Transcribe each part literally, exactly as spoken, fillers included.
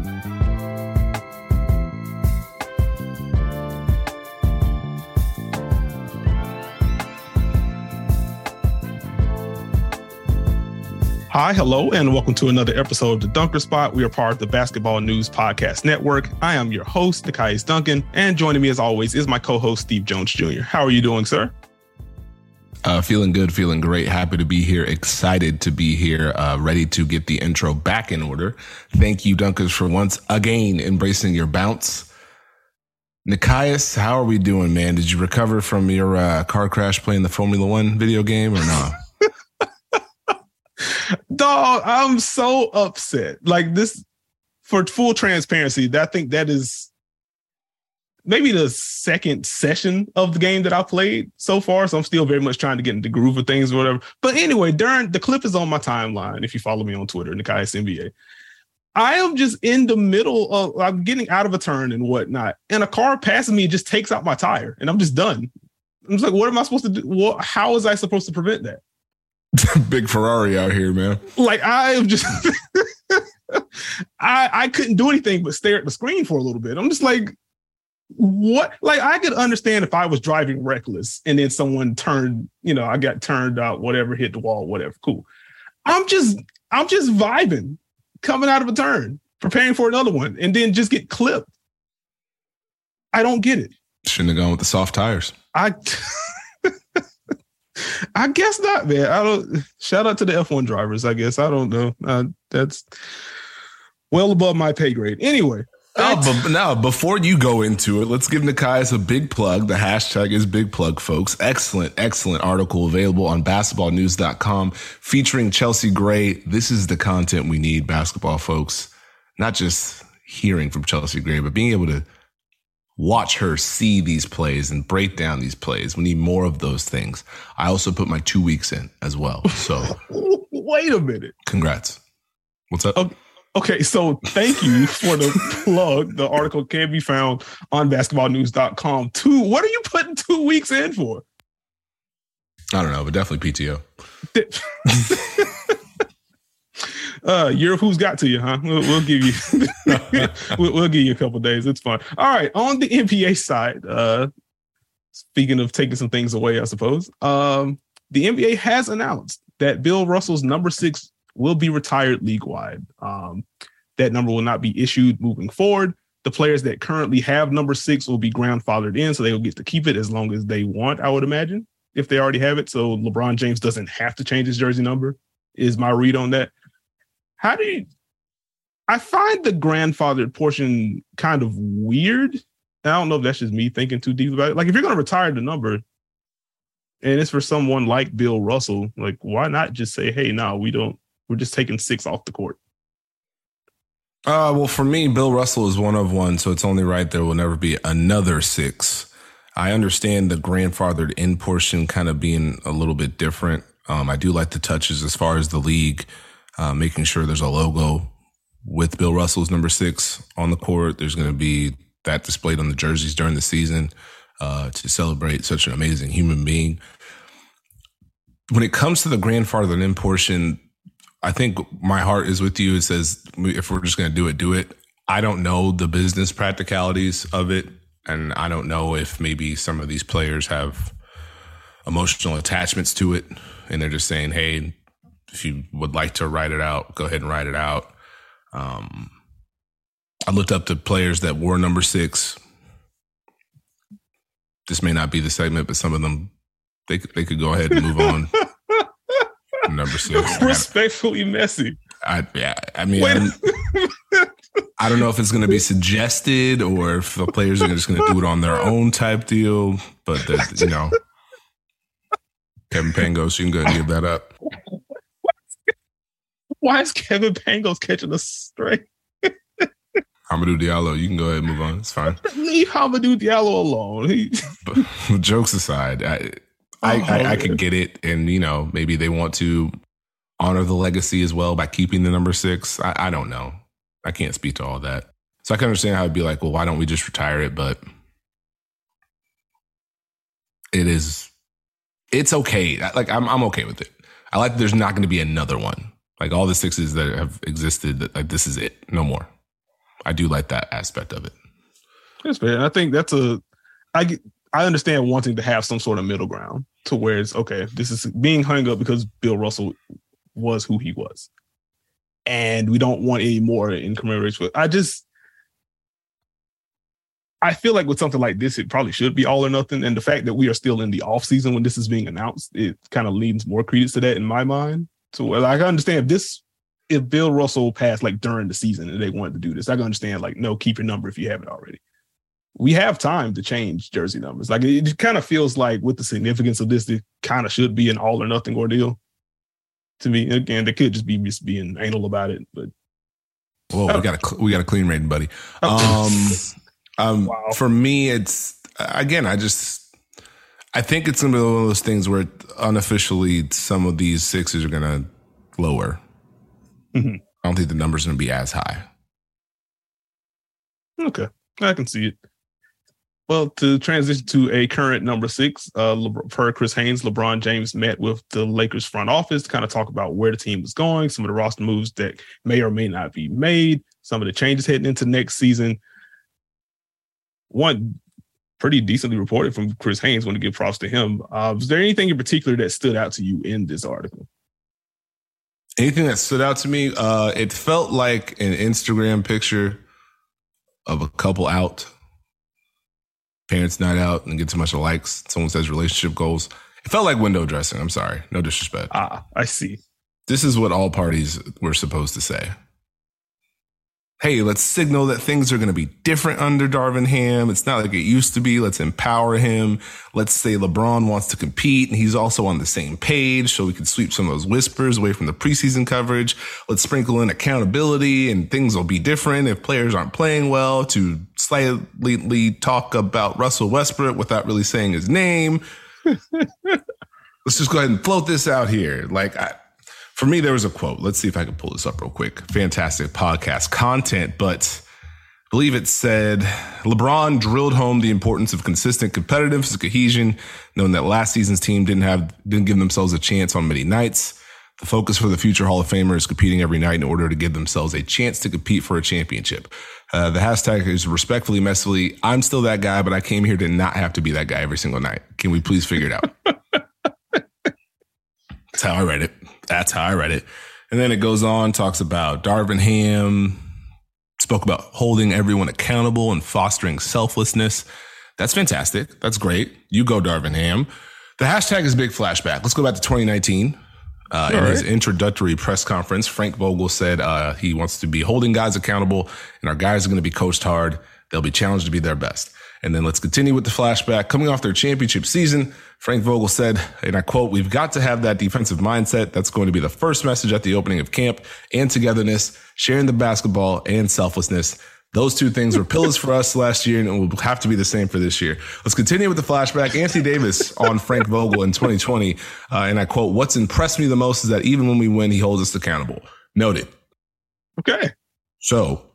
Hi, hello, and welcome to another episode of The Dunker Spot. We are part of the Basketball News Podcast Network. I am your host, Nekias Duncan, and joining me as always is my co-host, Steve Jones Junior How are you doing, sir? Uh, feeling good, feeling great. Happy to be here. Excited to be here. Uh, ready to get the intro back in order. Thank you, Dunkers, for once again embracing your bounce. Nekias, how are we doing, man? Did you recover from your uh, car crash playing the Formula One video game or not? Dog, I'm so upset. Like this, for full transparency, I think that is maybe the second session of the game that I played so far. So I'm still very much trying to get into the groove of things or whatever. But anyway, during the clip is on my timeline. If you follow me on Twitter, Nekias N B A, I am just in the middle of, I'm getting out of a turn and whatnot. And a car passing me just takes out my tire and I'm just done. I'm just like, what am I supposed to do? What, how was I supposed to prevent that? Big Ferrari out here, man. Like I am just, I I couldn't do anything but stare at the screen for a little bit. I'm just like, what? Like I could understand if I was driving reckless and then someone turned, you know, I got turned out, whatever, hit the wall, whatever. Cool. I'm just, I'm just vibing, coming out of a turn, preparing for another one, and then just get clipped. I don't get it. Shouldn't have gone with the soft tires. I. I guess not, man. I don't. Shout out to the F one drivers. I guess I don't know. Uh, that's well above my pay grade. Anyway, oh, but now before you go into it, let's give Nekias a big plug. The hashtag is big plug, folks. Excellent, excellent article available on basketball news dot com featuring Chelsea Gray. This is the content we need, basketball folks. Not just hearing from Chelsea Gray, but being able to watch her see these plays and break down these plays. We need more of those things. I also put my two weeks in as well. So wait a minute. Congrats. What's up? Okay, okay, so thank you for the plug. The article can be found on basketball news dot com. Two, what are you putting two weeks in for? I don't know, but definitely P T O. Uh, year of who's got to you, huh? We'll, we'll give you, we'll, we'll give you a couple days. It's fine. All right. On the N B A side, uh, speaking of taking some things away, I suppose, um, the N B A has announced that Bill Russell's number six will be retired league-wide. Um, that number will not be issued moving forward. The players that currently have number six will be grandfathered in, so they will get to keep it as long as they want, I would imagine, if they already have it. So LeBron James doesn't have to change his jersey number, is my read on that. How do you, I find the grandfathered portion kind of weird. I don't know if that's just me thinking too deep about it. Like if you're going to retire the number and it's for someone like Bill Russell, like why not just say, hey, no, we don't, we're just taking six off the court. Uh, well, for me, Bill Russell is one of one. So it's only right there will never be another six. I understand the grandfathered in portion kind of being a little bit different. Um, I do like the touches as far as the league. Uh, making sure there's a logo with Bill Russell's number six on the court. There's going to be that displayed on the jerseys during the season uh, to celebrate such an amazing human being. When it comes to the grandfathered in portion, I think my heart is with you. It says, if we're just going to do it, do it. I don't know the business practicalities of it. And I don't know if maybe some of these players have emotional attachments to it. And they're just saying, hey, if you would like to write it out, go ahead and write it out. Um, I looked up the players that wore number six. This may not be the segment, but some of them, they could, they could go ahead and move on. Number six. Respectfully messy. I, yeah, I mean, I don't know if it's going to be suggested or if the players are just going to do it on their own type deal. But, the, you know, Kevin Pangos, you can go ahead and give that up. Why is Kevin Pangos catching a stray? Hamidou Diallo, you can go ahead and move on. It's fine. Leave Hamidou Diallo alone. He... But, jokes aside, I, I, oh, I, I can get it. And, you know, maybe they want to honor the legacy as well by keeping the number six. I, I don't know. I can't speak to all that. So I can understand how it'd be like, well, why don't we just retire it? But it is, it's okay. Like, I'm, I'm okay with it. I like that there's not going to be another one. Like all the sixes that have existed, like this is it. No more. I do like that aspect of it. That's fair. I think that's a, I get, I understand wanting to have some sort of middle ground to where it's okay. This is being hung up because Bill Russell was who he was, and we don't want any more in commemoration. I just, I feel like with something like this, it probably should be all or nothing. And the fact that we are still in the off season when this is being announced, it kind of leans more credence to that in my mind. So like, I understand if this, if Bill Russell passed like during the season and they wanted to do this, I can understand like, no, keep your number if you have it already. We have time to change jersey numbers. Like it, it kind of feels like with the significance of this, it kind of should be an all or nothing ordeal to me. Again, they could just be just being anal about it, but. Whoa, oh. we got a, we got a clean rating, buddy. Um, Um, wow. For me, it's, again, I just, I think it's going to be one of those things where unofficially some of these sixes are going to lower. Mm-hmm. I don't think the number's going to be as high. Okay. I can see it. Well, to transition to a current number six, uh, Le- per Chris Haynes, LeBron James met with the Lakers front office to kind of talk about where the team was going, some of the roster moves that may or may not be made, some of the changes heading into next season. One pretty decently reported from Chris Haynes. Want to give props to him. Uh, was there anything in particular that stood out to you in this article? Anything that stood out to me? Uh, it felt like an Instagram picture of a couple out, parents night out, and get too much likes. Someone says relationship goals. It felt like window dressing. I'm sorry. No disrespect. Ah, I see. This is what all parties were supposed to say. Hey, let's signal that things are going to be different under Darvin Ham. It's not like it used to be. Let's empower him. Let's say LeBron wants to compete and he's also on the same page so we can sweep some of those whispers away from the preseason coverage. Let's sprinkle in accountability and things will be different if players aren't playing well, to slightly talk about Russell Westbrook without really saying his name. Let's just go ahead and float this out here. Like, I, For me, there was a quote. Let's see if I can pull this up real quick. Fantastic podcast content, but I believe it said, LeBron drilled home the importance of consistent competitiveness and cohesion, knowing that last season's team didn't have didn't give themselves a chance on many nights. The focus for the future Hall of Famer is competing every night in order to give themselves a chance to compete for a championship. Uh, the hashtag is respectfully, messily, I'm still that guy, but I came here to not have to be that guy every single night. Can we please figure it out? That's how I read it. That's how I read it. And then it goes on, talks about Darvin Ham, spoke about holding everyone accountable and fostering selflessness. That's fantastic. That's great. You go, Darvin Ham. The hashtag is big flashback. Let's go back to twenty nineteen. Uh, in right. his introductory press conference, Frank Vogel said uh, he wants to be holding guys accountable, and our guys are going to be coached hard. They'll be challenged to be their best. And then let's continue with the flashback. Coming off their championship season, Frank Vogel said, and I quote, "We've got to have that defensive mindset. That's going to be the first message at the opening of camp, and togetherness, sharing the basketball, and selflessness. Those two things were pillars for us last year, and it will have to be the same for this year." Let's continue with the flashback. Anthony Davis on Frank Vogel in twenty twenty. Uh, and I quote, "What's impressed me the most is that even when we win, he holds us accountable." Noted. Okay. So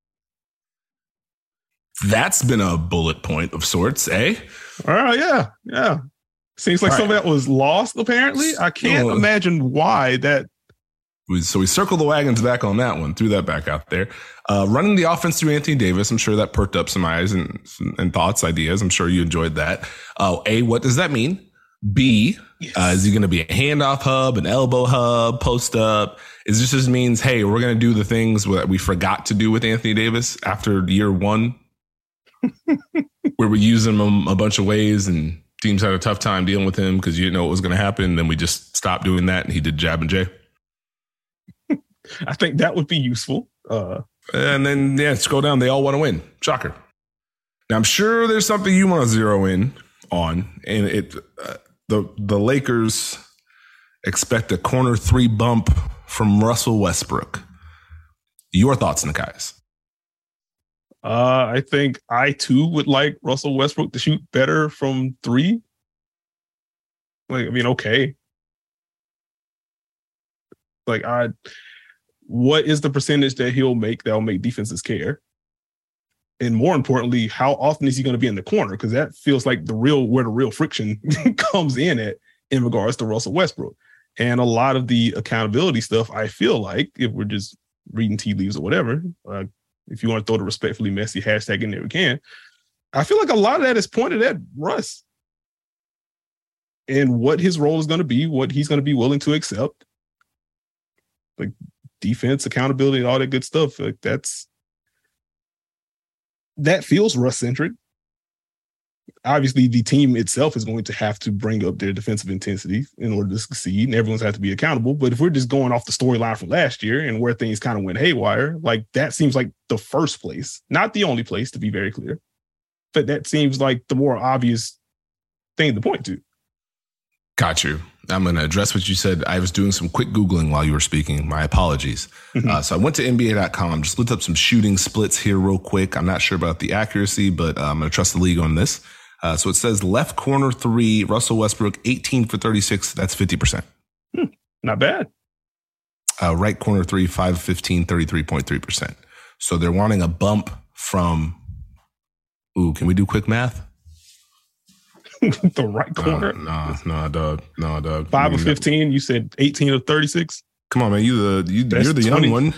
that's been a bullet point of sorts, eh? All right, yeah, yeah. Seems like All some right. of that was lost, apparently. I can't uh, imagine why that. So we circled the wagons back on that one, threw that back out there. Uh, running the offense through Anthony Davis, I'm sure that perked up some eyes and, and thoughts, ideas. I'm sure you enjoyed that. Uh, A, what does that mean? B, yes. uh, is he going to be a handoff hub, an elbow hub, post up? Is this just means, hey, we're going to do the things that we forgot to do with Anthony Davis after year one? Where we use him a, a bunch of ways and teams had a tough time dealing with him because you didn't know what was going to happen. And then we just stopped doing that and he did Jab and Jay. I think that would be useful. Uh, and then, yeah, scroll down. They all want to win. Shocker. Now, I'm sure there's something you want to zero in on. And it uh, the the Lakers expect a corner three bump from Russell Westbrook. Your thoughts, Nekias? Uh, I think I, too, would like Russell Westbrook to shoot better from three. Like, I mean, okay. Like, I, what is the percentage that he'll make that'll make defenses care? And more importantly, how often is he going to be in the corner? Because that feels like the real, where the real friction comes in at in regards to Russell Westbrook. And a lot of the accountability stuff, I feel like, if we're just reading tea leaves or whatever, uh, If you want to throw the respectfully messy hashtag in there, we can. I feel like a lot of that is pointed at Russ and what his role is going to be, what he's going to be willing to accept. Like defense, accountability, all that good stuff. Like that's, that feels Russ-centric. Obviously, the team itself is going to have to bring up their defensive intensity in order to succeed, and everyone's have to be accountable. But if we're just going off the storyline from last year and where things kind of went haywire, like that seems like the first place, not the only place, to be very clear. But that seems like the more obvious thing to point to. Got you. I'm going to address what you said. I was doing some quick Googling while you were speaking. My apologies. Mm-hmm. Uh, so I went to N B A dot com, just looked up some shooting splits here real quick. I'm not sure about the accuracy, but uh, I'm going to trust the league on this. Uh, so it says left corner three, Russell Westbrook, eighteen for thirty-six. That's fifty percent. Hmm, not bad. Uh, right corner three, five fifteen, thirty-three point three percent. So they're wanting a bump from, ooh, can we do quick math? The right corner? No, no, no, dog. No, dog. five I mean, of fifteen, no. You said eighteen of thirty-six? Come on, man. You the, you, you're the twenty young one.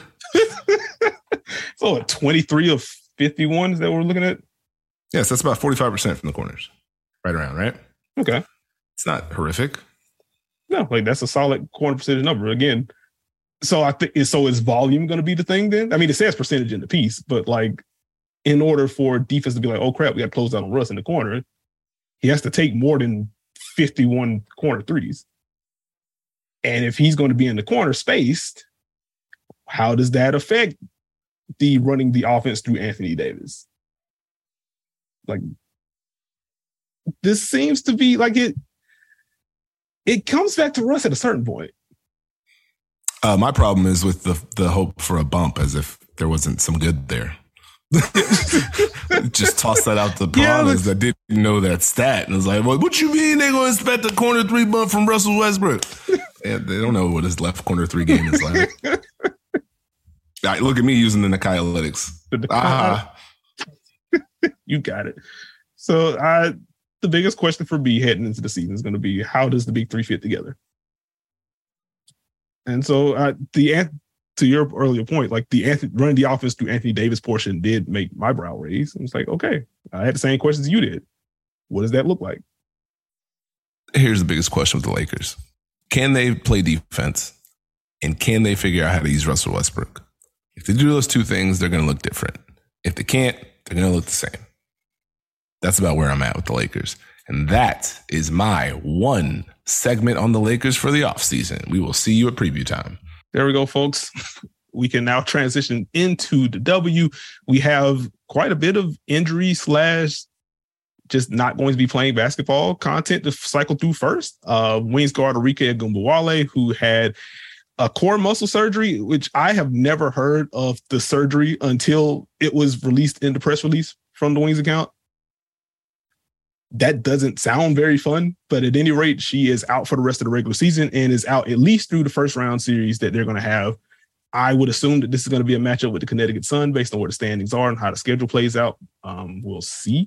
So a twenty-three of fifty-one is that what we're looking at? Yes, that's about forty-five percent from the corners. Right around, right? Okay. It's not horrific. No, like that's a solid corner percentage number. Again, so I think, so is volume going to be the thing then? I mean, it says percentage in the piece, but like in order for defense to be like, oh crap, we got to close out on Russ in the corner, he has to take more than fifty-one corner threes. And if he's going to be in the corner spaced, how does that affect the running the offense through Anthony Davis? Like, this seems to be like it, it comes back to Russ at a certain point. Uh, my problem is with the the hope for a bump, as if there wasn't some good there. Just toss that out the piranhas yeah, that didn't know that stat. And it's like, well, what you mean they're going to expect a corner three bump from Russell Westbrook? Yeah, they don't know what his left corner three game is like. Right, look at me using the Nakai Analytics. Ah. You got it. So I, the biggest question for me heading into the season is going to be, how does the big three fit together? And so uh, the to your earlier point, like the Anthony, running the offense through Anthony Davis portion did make my brow raise. And it's like, okay, I had the same questions you did. What does that look like? Here's the biggest question with the Lakers. Can they play defense? And can they figure out how to use Russell Westbrook? If they do those two things, they're going to look different. If they can't, they're going to look the same. That's about where I'm at with the Lakers. And that is my one segment on the Lakers for the offseason. We will see you at preview time. There we go, folks. We can now transition into the W. We have quite a bit of injury slash just not going to be playing basketball content to cycle through first. Uh, Wings guard Arike Ogunbowale, who had a core muscle surgery, which I have never heard of the surgery until it was released in the press release from the Wings account. That doesn't sound very fun, but at any rate, she is out for the rest of the regular season and is out at least through the first round series that they're going to have. I would assume that this is going to be a matchup with the Connecticut Sun based on where the standings are and how the schedule plays out. Um, we'll see.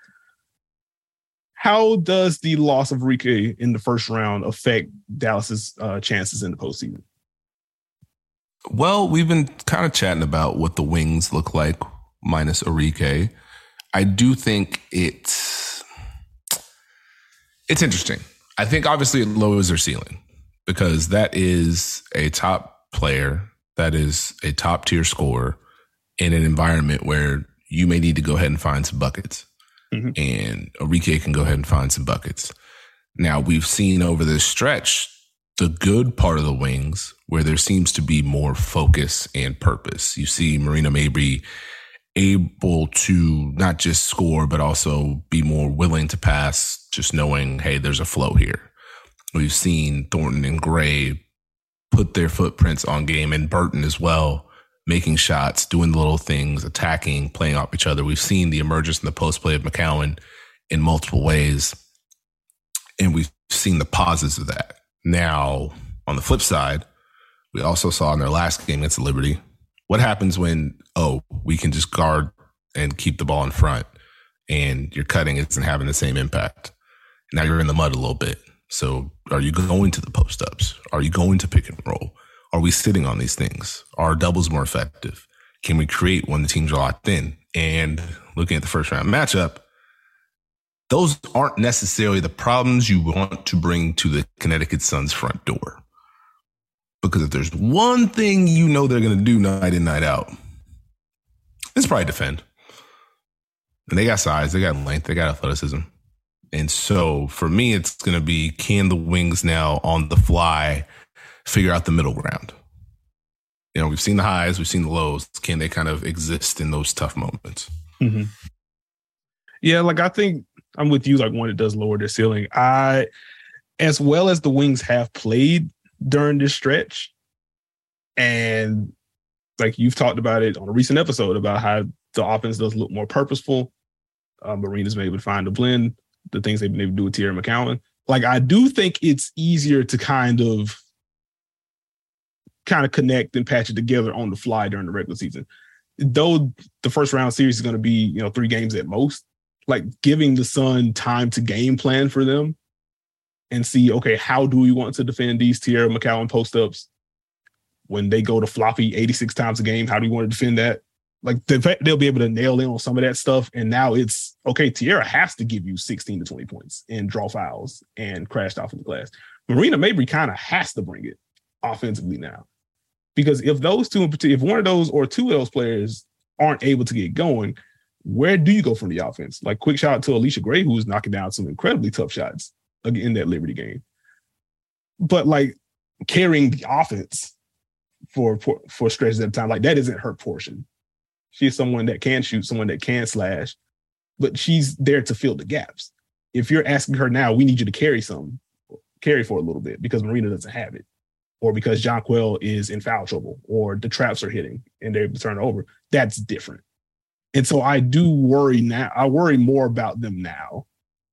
How does the loss of Arike in the first round affect Dallas's uh, chances in the postseason? Well, we've been kind of chatting about what the Wings look like minus Arike. I do think it's it's interesting. I think obviously it lowers their ceiling because that is a top player, that is a top tier scorer in an environment where you may need to go ahead and find some buckets. Mm-hmm. And Arike can go ahead and find some buckets. Now, we've seen over this stretch the good part of the Wings where there seems to be more focus and purpose. You see Marina Mabrey able to not just score, but also be more willing to pass, just knowing, hey, there's a flow here. We've seen Thornton and Gray put their footprints on game, and Burton as well, making shots, doing the little things, attacking, playing off each other. We've seen the emergence in the post play of McCowan in multiple ways, and we've seen the pauses of that. Now, on the flip side, we also saw in their last game against Liberty, what happens when, oh, we can just guard and keep the ball in front and your cutting isn't having the same impact. Now you're in the mud a little bit. So are you going to the post-ups? Are you going to pick and roll? Are we sitting on these things? Are doubles more effective? can we create when the teams are locked in? And looking at the first round matchup, those aren't necessarily the problems you want to bring to the Connecticut Sun's front door. Because if there's one thing you know they're going to do night in, night out, it's probably defend. And they got size, they got length, they got athleticism. And so for me, it's going to be, can the Wings now on the fly figure out the middle ground? You know, we've seen the highs, we've seen the lows. Can they kind of exist in those tough moments? Mm-hmm. Yeah, like I think I'm with you, like when it does lower their ceiling. I, as well as the Wings have played during this stretch, and like you've talked about it on a recent episode about how the offense does look more purposeful. Uh, Marina's been able to find the blend, the things they've been able to do with Tierra McCowan. Like I do think it's easier to kind of kind of connect and patch it together on the fly during the regular season. Though the first round series is going to be, you know, three games at most, like giving the Sun time to game plan for them and see, okay, how do we want to defend these Tierra McCowan post-ups when they go to floppy eighty-six times a game? How do we want to defend that? Like they'll be able to nail in on some of that stuff. And now it's, okay, Tierra has to give you sixteen to twenty points and draw fouls and crash off of the glass. Marina Mabrey kind of has to bring it offensively now. Because if those two in particular, if one of those or two of those players aren't able to get going, where do you go from the offense? Like quick shout out to Alicia Gray, who's knocking down some incredibly tough shots in that Liberty game. But like carrying the offense for, for, for stretches at a time, like that isn't her portion. She's someone that can shoot, someone that can slash, but she's there to fill the gaps. If you're asking her now, we need you to carry some, carry for a little bit because Marina doesn't have it, or because Jonquel is in foul trouble, or the traps are hitting and they're able to turn it over, that's different. And so I do worry now. I worry more about them now.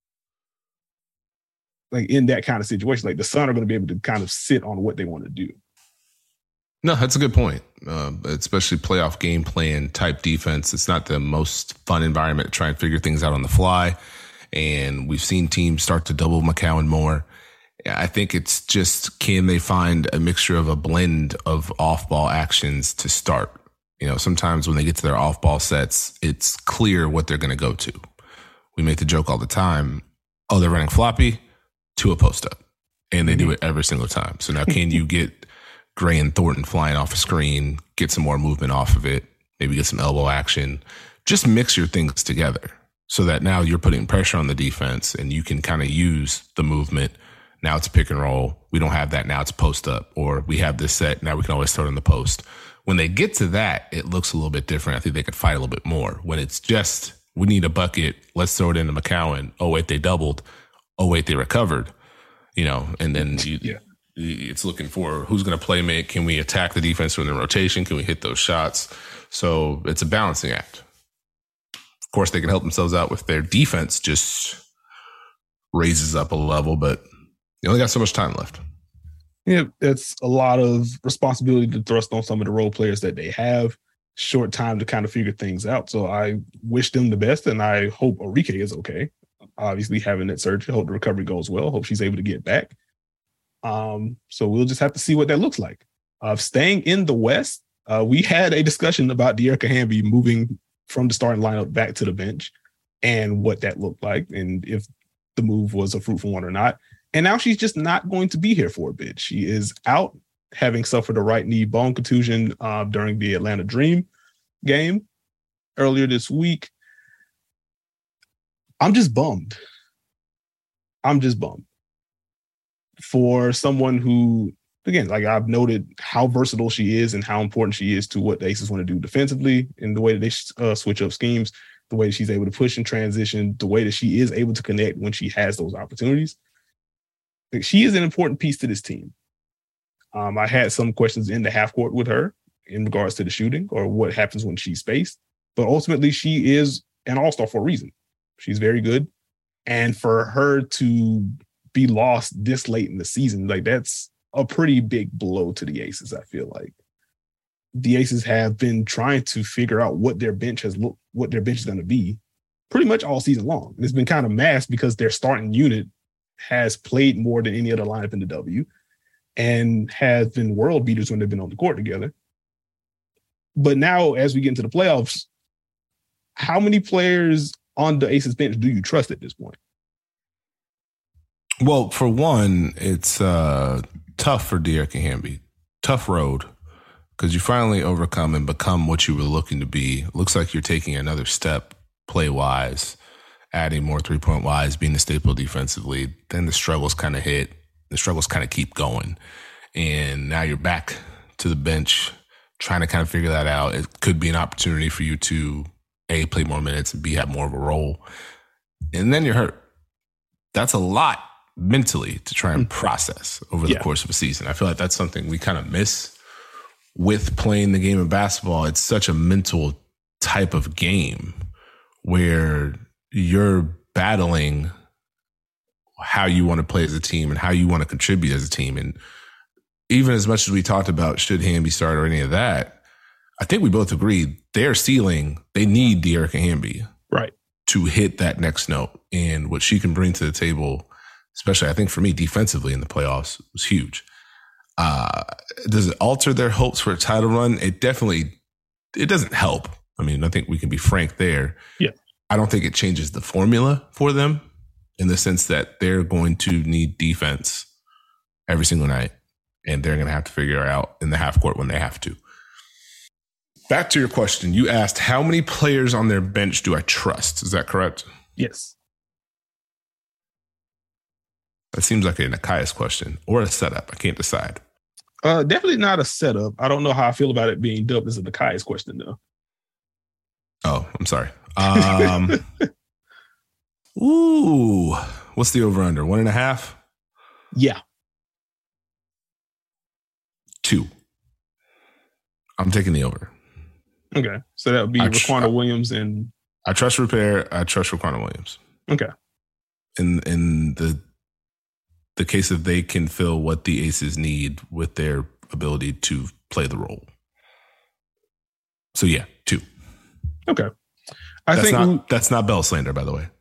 Like in that kind of situation, like the Sun are going to be able to kind of sit on what they want to do. No, that's a good point. Uh, especially playoff game plan type defense. It's not the most fun environment to try and figure things out on the fly. And we've seen teams start to double McCowan more. I think it's just, can they find a mixture of a blend of off-ball actions to start? You know, sometimes when they get to their off-ball sets, it's clear what they're going to go to. We make the joke all the time, oh, they're running floppy to a post-up. And they mm-hmm. do it every single time. So now can you get Gray and Thornton flying off a screen, get some more movement off of it, maybe get some elbow action, just mix your things together so that now you're putting pressure on the defense and you can kind of use the movement. Now it's pick and roll. We don't have that. Now it's post up, or we have this set. Now we can always throw it in the post. When they get to that, it looks a little bit different. I think they could fight a little bit more. When it's just, we need a bucket, let's throw it into McCowan. Oh, wait, they doubled. Oh, wait, they recovered. You know, and then you, yeah. it's looking for who's going to play make. Can we attack the defense from the rotation? Can we hit those shots? So it's a balancing act. Of course, they can help themselves out with their defense just raises up a level, but you only got so much time left. Yeah, it's a lot of responsibility to thrust on some of the role players that they have. Short time to kind of figure things out. So I wish them the best, and I hope Arike is okay. Obviously, having that surgery, hope the recovery goes well. Hope she's able to get back. Um, so we'll just have to see what that looks like. Uh, staying in the West, uh, we had a discussion about Dearica Hamby moving from the starting lineup back to the bench and what that looked like and if the move was a fruitful one or not. And now she's just not going to be here for a bit. She is out, having suffered a right knee bone contusion uh, during the Atlanta Dream game earlier this week. I'm just bummed. I'm just bummed. For someone who, again, like I've noted how versatile she is and how important she is to what the Aces want to do defensively in the way that they uh, switch up schemes, the way that she's able to push and transition, the way that she is able to connect when she has those opportunities. Like, she is an important piece to this team. Um, I had some questions in the half court with her in regards to the shooting or what happens when she's spaced, but ultimately she is an all-star for a reason. She's very good. And for her to be lost this late in the season, like that's a pretty big blow to the Aces, I feel like. The Aces have been trying to figure out what their bench has looked, what their bench is going to be pretty much all season long. And it's been kind of masked because their starting unit has played more than any other lineup in the W and has been world beaters when they've been on the court together. But now, as we get into the playoffs, how many players on the Aces bench do you trust at this point? Well, for one, it's uh, tough for De'Arica Hamby. Tough road, because you finally overcome and become what you were looking to be. It looks like you're taking another step play-wise, adding more three-point-wise, being the staple defensively. Then the struggles kind of hit. The struggles kind of keep going. And now you're back to the bench trying to kind of figure that out. It could be an opportunity for you to, A, play more minutes, and B, have more of a role. And then you're hurt. That's a lot mentally to try and process over the yeah. course of a season. I feel like that's something we kind of miss with playing the game of basketball. It's such a mental type of game where you're battling how you want to play as a team and how you want to contribute as a team. And even as much as we talked about should Hamby start or any of that, I think we both agreed their ceiling, they need De'Arica Hamby right to hit that next note. And what she can bring to the table, especially I think for me defensively in the playoffs, was huge. Uh, does it alter their hopes for a title run? It definitely, it doesn't help. I mean, I think we can be frank there. Yeah. I don't think it changes the formula for them in the sense that they're going to need defense every single night, and they're going to have to figure it out in the half court when they have to. Back to your question. You asked how many players on their bench do I trust? Is that correct? Yes. That seems like a Nekias question or a setup. I can't decide. Uh, definitely not a setup. I don't know how I feel about it being dubbed as a Nekias question, though. Oh, I'm sorry. Um, ooh, what's the over under? One and a half? Yeah. Two. I'm taking the over. Okay. So that would be I tr- Raquana Williams and... I trust Repair. I trust Raquana Williams. Okay. In in the the case of they can fill what the Aces need with their ability to play the role. So yeah, two. Okay. I that's think not, we, that's not Bell slander, by the way.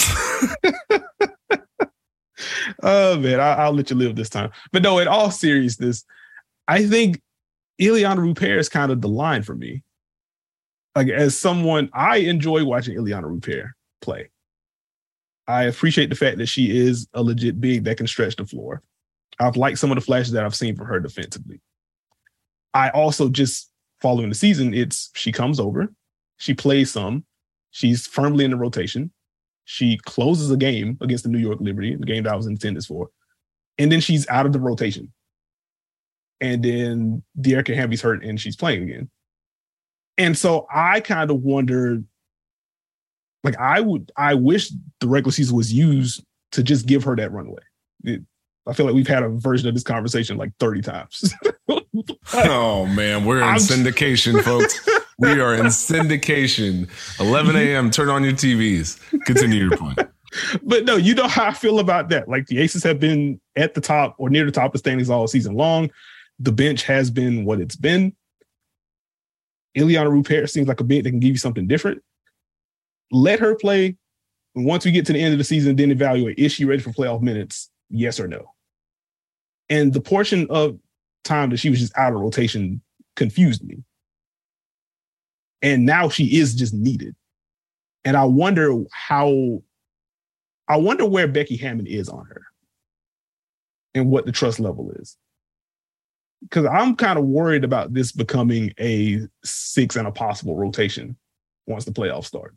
Oh man, I, I'll let you live this time. But no, in all seriousness, I think Ileana Rupert is kind of the line for me. Like, as someone, I enjoy watching Ileana Rupert play. I appreciate the fact that she is a legit big that can stretch the floor. I've liked some of the flashes that I've seen from her defensively. I also just, following the season, it's she comes over, she plays some, she's firmly in the rotation, she closes a game against the New York Liberty, the game that I was in attendance for, and then she's out of the rotation. And then De'Arica Hamby's hurt and she's playing again. And so I kind of wonder, like, I would, I wish the regular season was used to just give her that runway. It, I feel like we've had a version of this conversation like thirty times. Oh man, we're in I'm syndication, folks. We are in syndication. eleven a.m. Turn on your T Vs. Continue your point. But no, you know how I feel about that. Like, the Aces have been at the top or near the top of standings all season long. The bench has been what it's been. Ileana Rupert seems like a big that can give you something different. Let her play. Once we get to the end of the season, then evaluate, is she ready for playoff minutes? Yes or no? And the portion of time that she was just out of rotation confused me. And now she is just needed. And I wonder how, I wonder where Becky Hammon is on her and what the trust level is. Because I'm kind of worried about this becoming a six and a possible rotation once the playoffs start.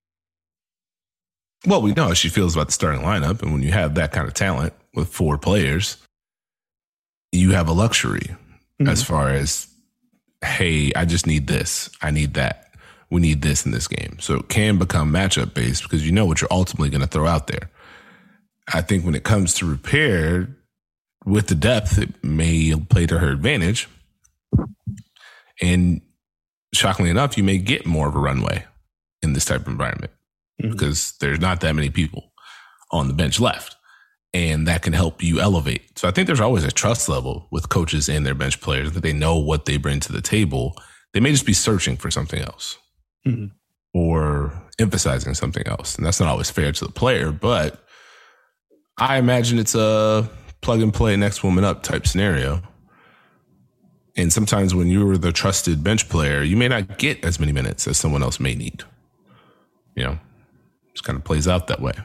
Well, we know how she feels about the starting lineup. And when you have that kind of talent with four players, you have a luxury mm-hmm. as far as, hey, I just need this. I need that. We need this in this game. So it can become matchup based because you know what you're ultimately going to throw out there. I think when it comes to repair, with the depth, it may play to her advantage. And shockingly enough, you may get more of a runway in this type of environment mm-hmm. because there's not that many people on the bench left. And that can help you elevate. So I think there's always a trust level with coaches and their bench players that they know what they bring to the table. They may just be searching for something else mm-hmm. or emphasizing something else. And that's not always fair to the player, but I imagine it's a plug and play next woman up type scenario. And sometimes when you're the trusted bench player, you may not get as many minutes as someone else may need. You know, just kind of plays out that way.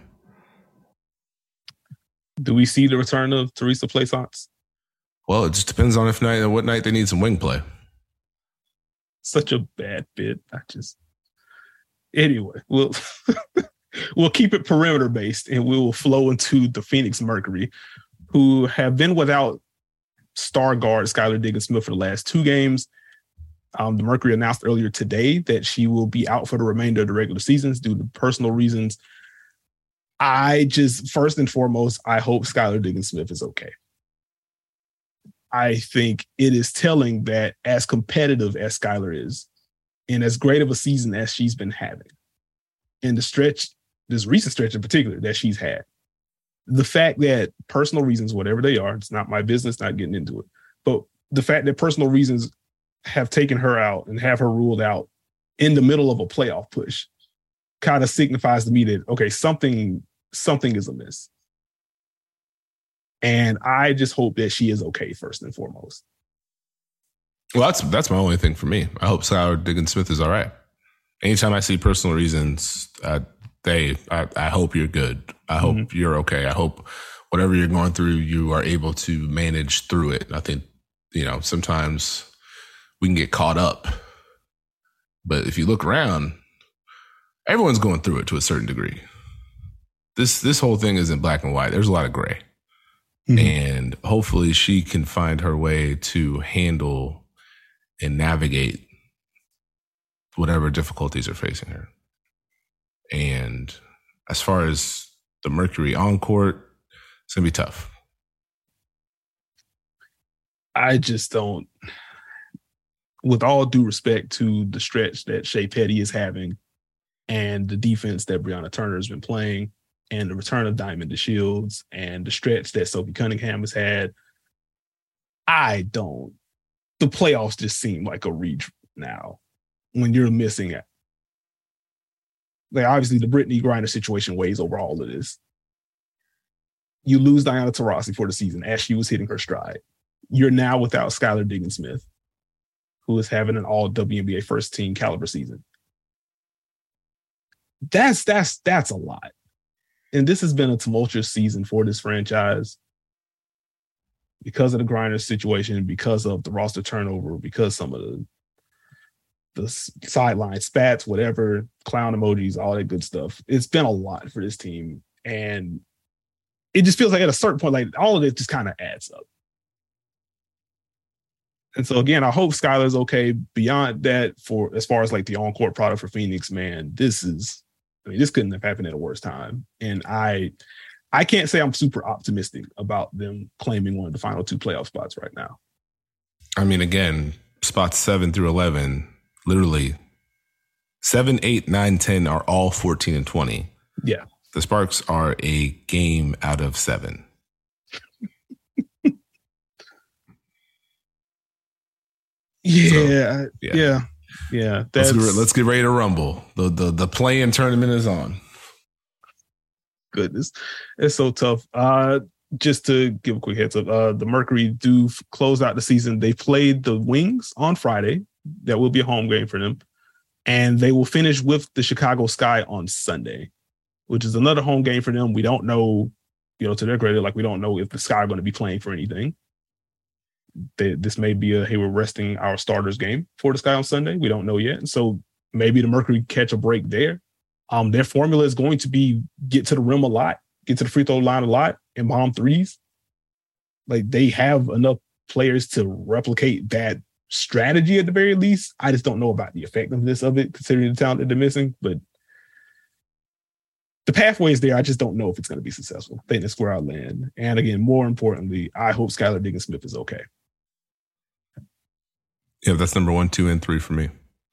Do we see the return of Teresa Plaisance? Well, it just depends on if night what night they need some wing play. Such a bad bit. I just anyway, we'll we'll keep it perimeter based, and we will flow into the Phoenix Mercury, who have been without star guard Skylar Diggins-Smith for the last two games. Um, the Mercury announced earlier today that she will be out for the remainder of the regular seasons due to personal reasons. I just, first and foremost, I hope Skylar Diggins-Smith is okay. I think it is telling that as competitive as Skylar is, and as great of a season as she's been having, in the stretch, this recent stretch in particular that she's had, the fact that personal reasons, whatever they are, it's not my business, not getting into it, but the fact that personal reasons have taken her out and have her ruled out in the middle of a playoff push kind of signifies to me that, okay, something, something is amiss. And I just hope that she is okay, first and foremost. Well, that's that's my only thing for me. I hope Skylar Diggins-Smith is all right. Anytime I see personal reasons, uh, they, I, I hope you're good. I hope mm-hmm. you're okay. I hope whatever you're going through, you are able to manage through it. I think, you know, sometimes we can get caught up. But if you look around, everyone's going through it to a certain degree. This this whole thing isn't black and white. There's a lot of gray. Mm-hmm. And hopefully she can find her way to handle and navigate whatever difficulties are facing her. And as far as the Mercury on court, it's going to be tough. I just don't, with all due respect to the stretch that Shea Petty is having and the defense that Brianna Turner has been playing, and the return of Diamond DeShields and the stretch that Sophie Cunningham has had, I don't. The playoffs just seem like a reach now when you're missing it. Like, obviously, the Brittany Griner situation weighs over all of this. You lose Diana Taurasi for the season as she was hitting her stride. You're now without Skylar Diggins-Smith, who is having an all W N B A first team caliber season. That's that's that's a lot. And this has been a tumultuous season for this franchise because of the Griner situation, because of the roster turnover, because some of the the sideline spats, whatever, clown emojis, all that good stuff. It's been a lot for this team. And it just feels like at a certain point, like all of it just kind of adds up. And so again, I hope Skylar's okay. Beyond that, for as far as like the on-court product for Phoenix, man, this is, I mean, this couldn't have happened at a worse time. And I I can't say I'm super optimistic about them claiming one of the final two playoff spots right now. I mean, again, spots seven through eleven, literally seven, eight, nine, ten are all fourteen and twenty. Yeah. The Sparks are a game out of seven. yeah, so, yeah. Yeah. Yeah, let's get, let's get ready to rumble. The the the play-in tournament is on. Goodness, it's so tough. Uh, just to give a quick heads up, uh, the Mercury do f- close out the season. They played the Wings on Friday. That will be a home game for them, and they will finish with the Chicago Sky on Sunday, which is another home game for them. We don't know, you know, to their credit, like we don't know if the Sky are going to be playing for anything. They, this may be a, hey, we're resting our starters game for the Sky on Sunday. We don't know yet. And so maybe the Mercury catch a break there. Um, their formula is going to be get to the rim a lot, get to the free throw line a lot, and bomb threes. Like, they have enough players to replicate that strategy at the very least. I just don't know about the effectiveness of it, considering the talent that they're missing. But the pathway is there. I just don't know if it's going to be successful. I think that's where I'll land. And again, more importantly, I hope Skylar Diggins-Smith is okay. Yeah, that's number one, two, and three for me.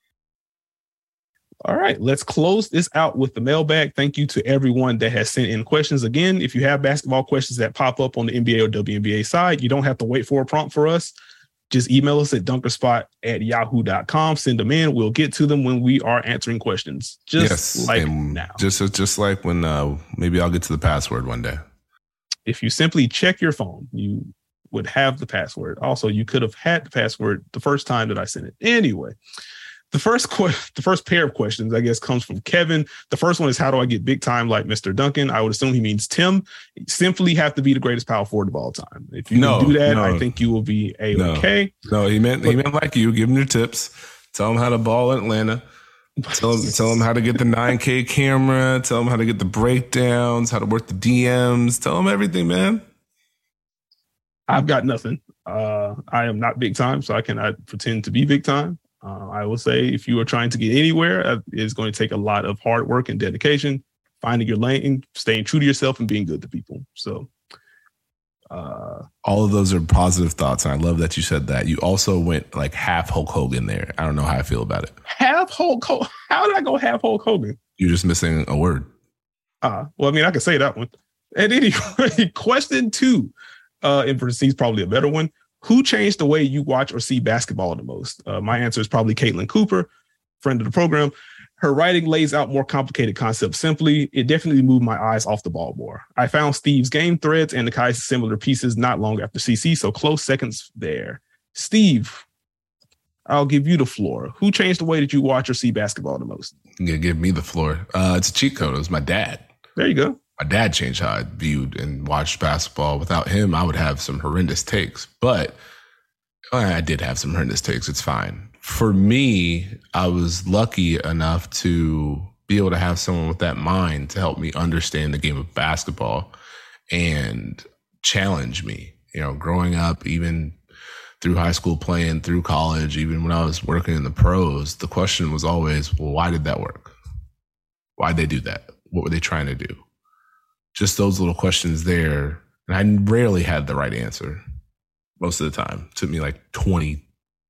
All right, let's close this out with the mailbag. Thank you to everyone that has sent in questions. Again, if you have basketball questions that pop up on the N B A or W N B A side, you don't have to wait for a prompt for us. Just email us at dunkerspot at yahoo dot com. Send them in. We'll get to them when we are answering questions. Just yes, like now. Just, just like when uh, maybe I'll get to the password one day. If you simply check your phone, you would have the password. Also, you could have had the password the first time that I sent it. Anyway, the first que- the first pair of questions, I guess, comes from Kevin. The first one is, how do I get big time like Mister Duncan? I would assume he means Tim. You simply have to be the greatest power forward of all time. If you no, can do that, no, I think you will be A-okay. No, no he meant but, he meant like you. Give him your tips. Tell him how to ball in Atlanta. Tell him, tell him how to get the nine K camera. Tell him how to get the breakdowns, how to work the D Ms. Tell him everything, man. I've got nothing. Uh, I am not big time, so I cannot pretend to be big time. Uh, I will say, if you are trying to get anywhere, uh, it's going to take a lot of hard work and dedication, finding your lane, staying true to yourself, and being good to people. So, uh, all of those are positive thoughts, and I love that you said that. You also went like half Hulk Hogan there. I don't know how I feel about it. Half Hulk Hogan? How did I go half Hulk Hogan? You're just missing a word. Uh, well, I mean, I could say that one. And anyway, question two, uh, in parentheses, probably a better one. Who changed the way you watch or see basketball the most? Uh, my answer is probably Caitlin Cooper, friend of the program. Her writing lays out more complicated concepts simply. It definitely moved my eyes off the ball more. I found Steve's game threads and Nakai's similar pieces not long after C C, so close seconds there. Steve, I'll give you the floor. Who changed the way that you watch or see basketball the most? Yeah, give me the floor. Uh, it's a cheat code. It was my dad. There you go. My dad changed how I viewed and watched basketball. Without him, I would have some horrendous takes. But I did have some horrendous takes. It's fine. For me, I was lucky enough to be able to have someone with that mind to help me understand the game of basketball and challenge me. You know, growing up, even through high school playing, through college, even when I was working in the pros, the question was always, well, why did that work? Why'd they do that? What were they trying to do? Just those little questions there. And I rarely had the right answer most of the time. It took me like twenty-five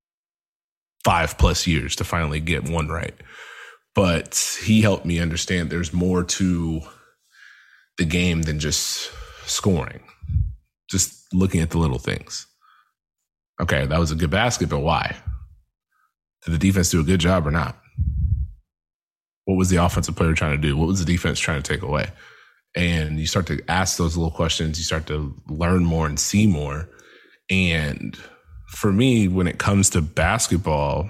plus years to finally get one right. But he helped me understand there's more to the game than just scoring, just looking at the little things. Okay, that was a good basket, but why? Did the defense do a good job or not? What was the offensive player trying to do? What was the defense trying to take away? And you start to ask those little questions. You start to learn more and see more. And for me, when it comes to basketball,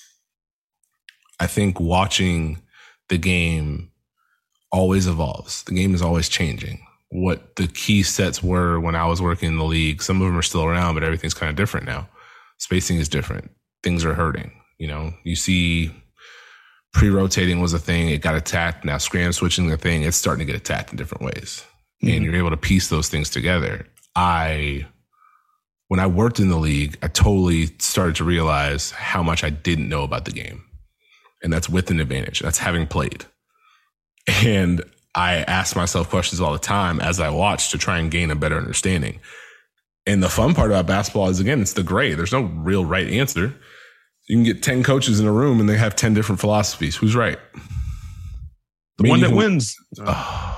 I think watching the game always evolves. The game is always changing. What the key sets were when I was working in the league, some of them are still around, but everything's kind of different now. Spacing is different. Things are hurting. You know, you see pre-rotating was a thing. It got attacked. Now scram switching the thing, it's starting to get attacked in different ways. Mm-hmm. And you're able to piece those things together. I, when I worked in the league, I totally started to realize how much I didn't know about the game. And that's with an advantage. That's having played. And I ask myself questions all the time as I watch to try and gain a better understanding. And the fun part about basketball is, again, it's the gray. There's no real right answer. You can get ten coaches in a room and they have ten different philosophies. Who's right? The one that can, wins. Oh,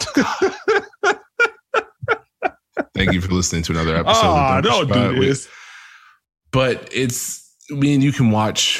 thank you for listening to another episode. Oh, don't do this. But it's, I mean, you can watch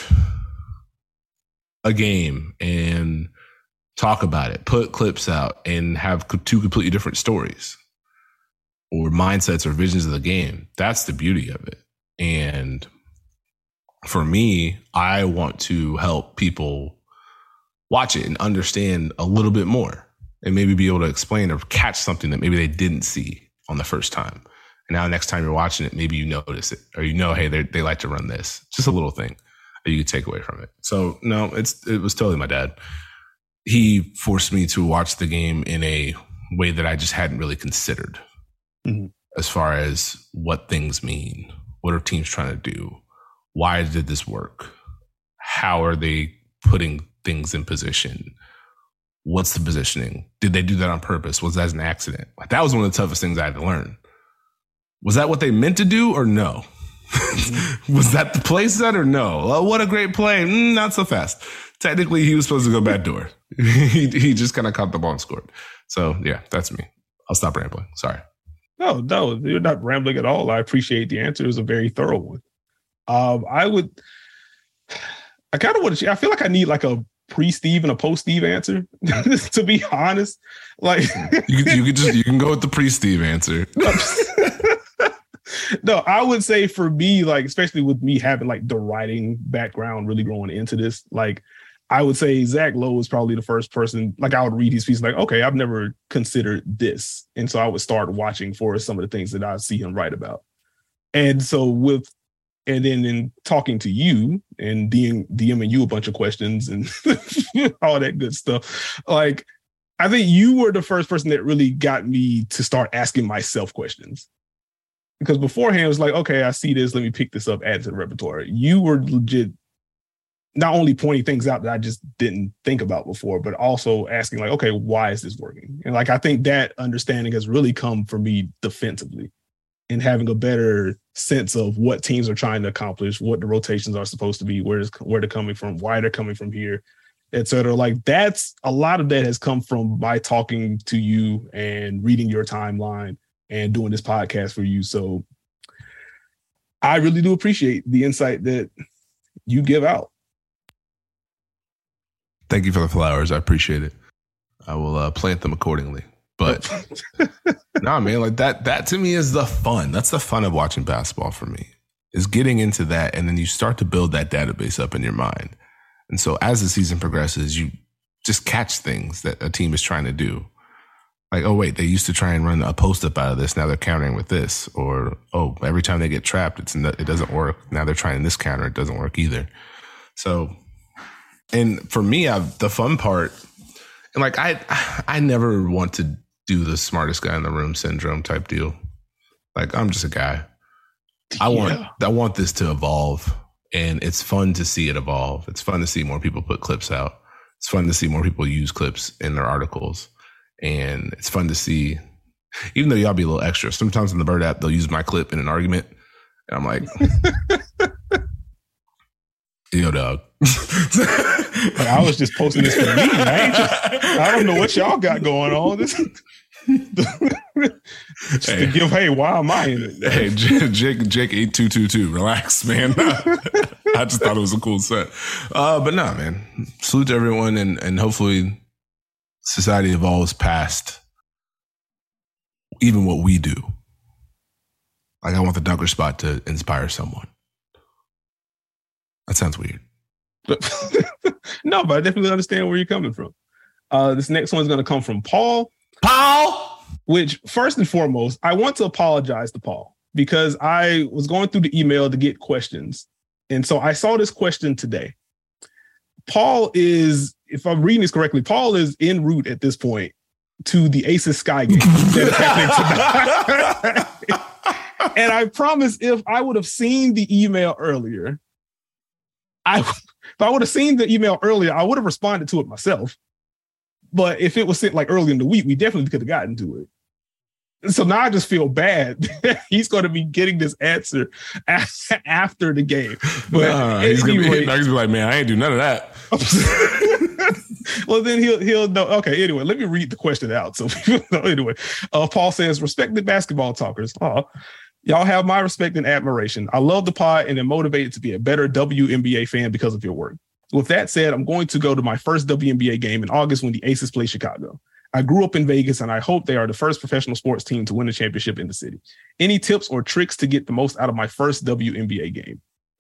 a game and talk about it, put clips out, and have two completely different stories or mindsets or visions of the game. That's the beauty of it. And for me, I want to help people watch it and understand a little bit more and maybe be able to explain or catch something that maybe they didn't see on the first time. And now next time you're watching it, maybe you notice it or you know, hey, they like to run this. Just a little thing that you could take away from it. So no, it's it was totally my dad. He forced me to watch the game in a way that I just hadn't really considered mm-hmm. as far as what things mean. What are teams trying to do? Why did this work? How are they putting things in position? What's the positioning? Did they do that on purpose? Was that an accident? Like, that was one of the toughest things I had to learn. Was that what they meant to do or no? Was that the play set or no? Well, what a great play. Mm, not so fast. Technically, he was supposed to go back door. he, he just kind of caught the ball and scored. So, yeah, that's me. I'll stop rambling. Sorry. No, no, you're not rambling at all. I appreciate the answer. It was a very thorough one. Um, I would, I kind of want to, I feel like I need like a pre-Steve and a post-Steve answer, to be honest. Like, you, you could just, you can go with the pre-Steve answer. No, I would say for me, like, especially with me having like the writing background really growing into this, like, I would say Zach Lowe is probably the first person, like, I would read his piece, like, okay, I've never considered this. And so I would start watching for some of the things that I see him write about. And so with, and then in talking to you and DM, DMing you a bunch of questions and all that good stuff, like, I think you were the first person that really got me to start asking myself questions. Because beforehand, it was like, okay, I see this, let me pick this up, add it to the repertoire. You were legit not only pointing things out that I just didn't think about before, but also asking like, okay, why is this working? And like, I think that understanding has really come for me defensively and having a better sense of what teams are trying to accomplish, what the rotations are supposed to be, where, is, where they're coming from, why they're coming from here, et cetera. Like that's a lot of that has come from my talking to you and reading your timeline and doing this podcast for you. So I really do appreciate the insight that you give out. Thank you for the flowers. I appreciate it. I will uh, plant them accordingly. But nah, man, like that, that to me is the fun. That's the fun of watching basketball for me, is getting into that. And then you start to build that database up in your mind. And so as the season progresses, you just catch things that a team is trying to do. Like, oh, wait, they used to try and run a post-up out of this. Now they're countering with this. Or, oh, every time they get trapped, it's it doesn't work. Now they're trying this counter. It doesn't work either. So, and for me, I've, the fun part, and like I I never want to do the smartest guy in the room syndrome type deal. Like, I'm just a guy. I yeah. want I want this to evolve. And it's fun to see it evolve. It's fun to see more people put clips out. It's fun to see more people use clips in their articles. And it's fun to see, even though y'all be a little extra, sometimes in the Bird app, they'll use my clip in an argument. And I'm like, yo, dog. Like, I was just posting this for me. I, ain't just, I don't know what y'all got going on. This just hey. to give, hey, why am I in it? Hey, Jake, Jake eight two two two, relax, man. I just thought it was a cool set. Uh, but nah, man, salute to everyone, and, and hopefully society evolves past even what we do. Like, I want the dunker spot to inspire someone. That sounds weird. No, but I definitely understand where you're coming from. Uh, this next one's going to come from Paul. Paul! Which, first and foremost, I want to apologize to Paul because I was going through the email to get questions. And so I saw this question today. Paul is, if I'm reading this correctly, Paul is en route at this point to the Aces Sky game that is happening tonight. And I promise if I would have seen the email earlier, I if I would have seen the email earlier, I would have responded to it myself. But if it was sent like early in the week, we definitely could have gotten to it. So now I just feel bad. He's going to be getting this answer after the game. But nah, he's going to be, be like, man, I ain't do none of that. Well, then he'll he'll know. Okay, anyway, let me read the question out. So anyway, uh, Paul says, respected basketball talkers, uh, y'all have my respect and admiration. I love the pod and am motivated to be a better W N B A fan because of your work. With that said, I'm going to go to my first W N B A game in August when the Aces play Chicago. I grew up in Vegas, and I hope they are the first professional sports team to win a championship in the city. Any tips or tricks to get the most out of my first W N B A game?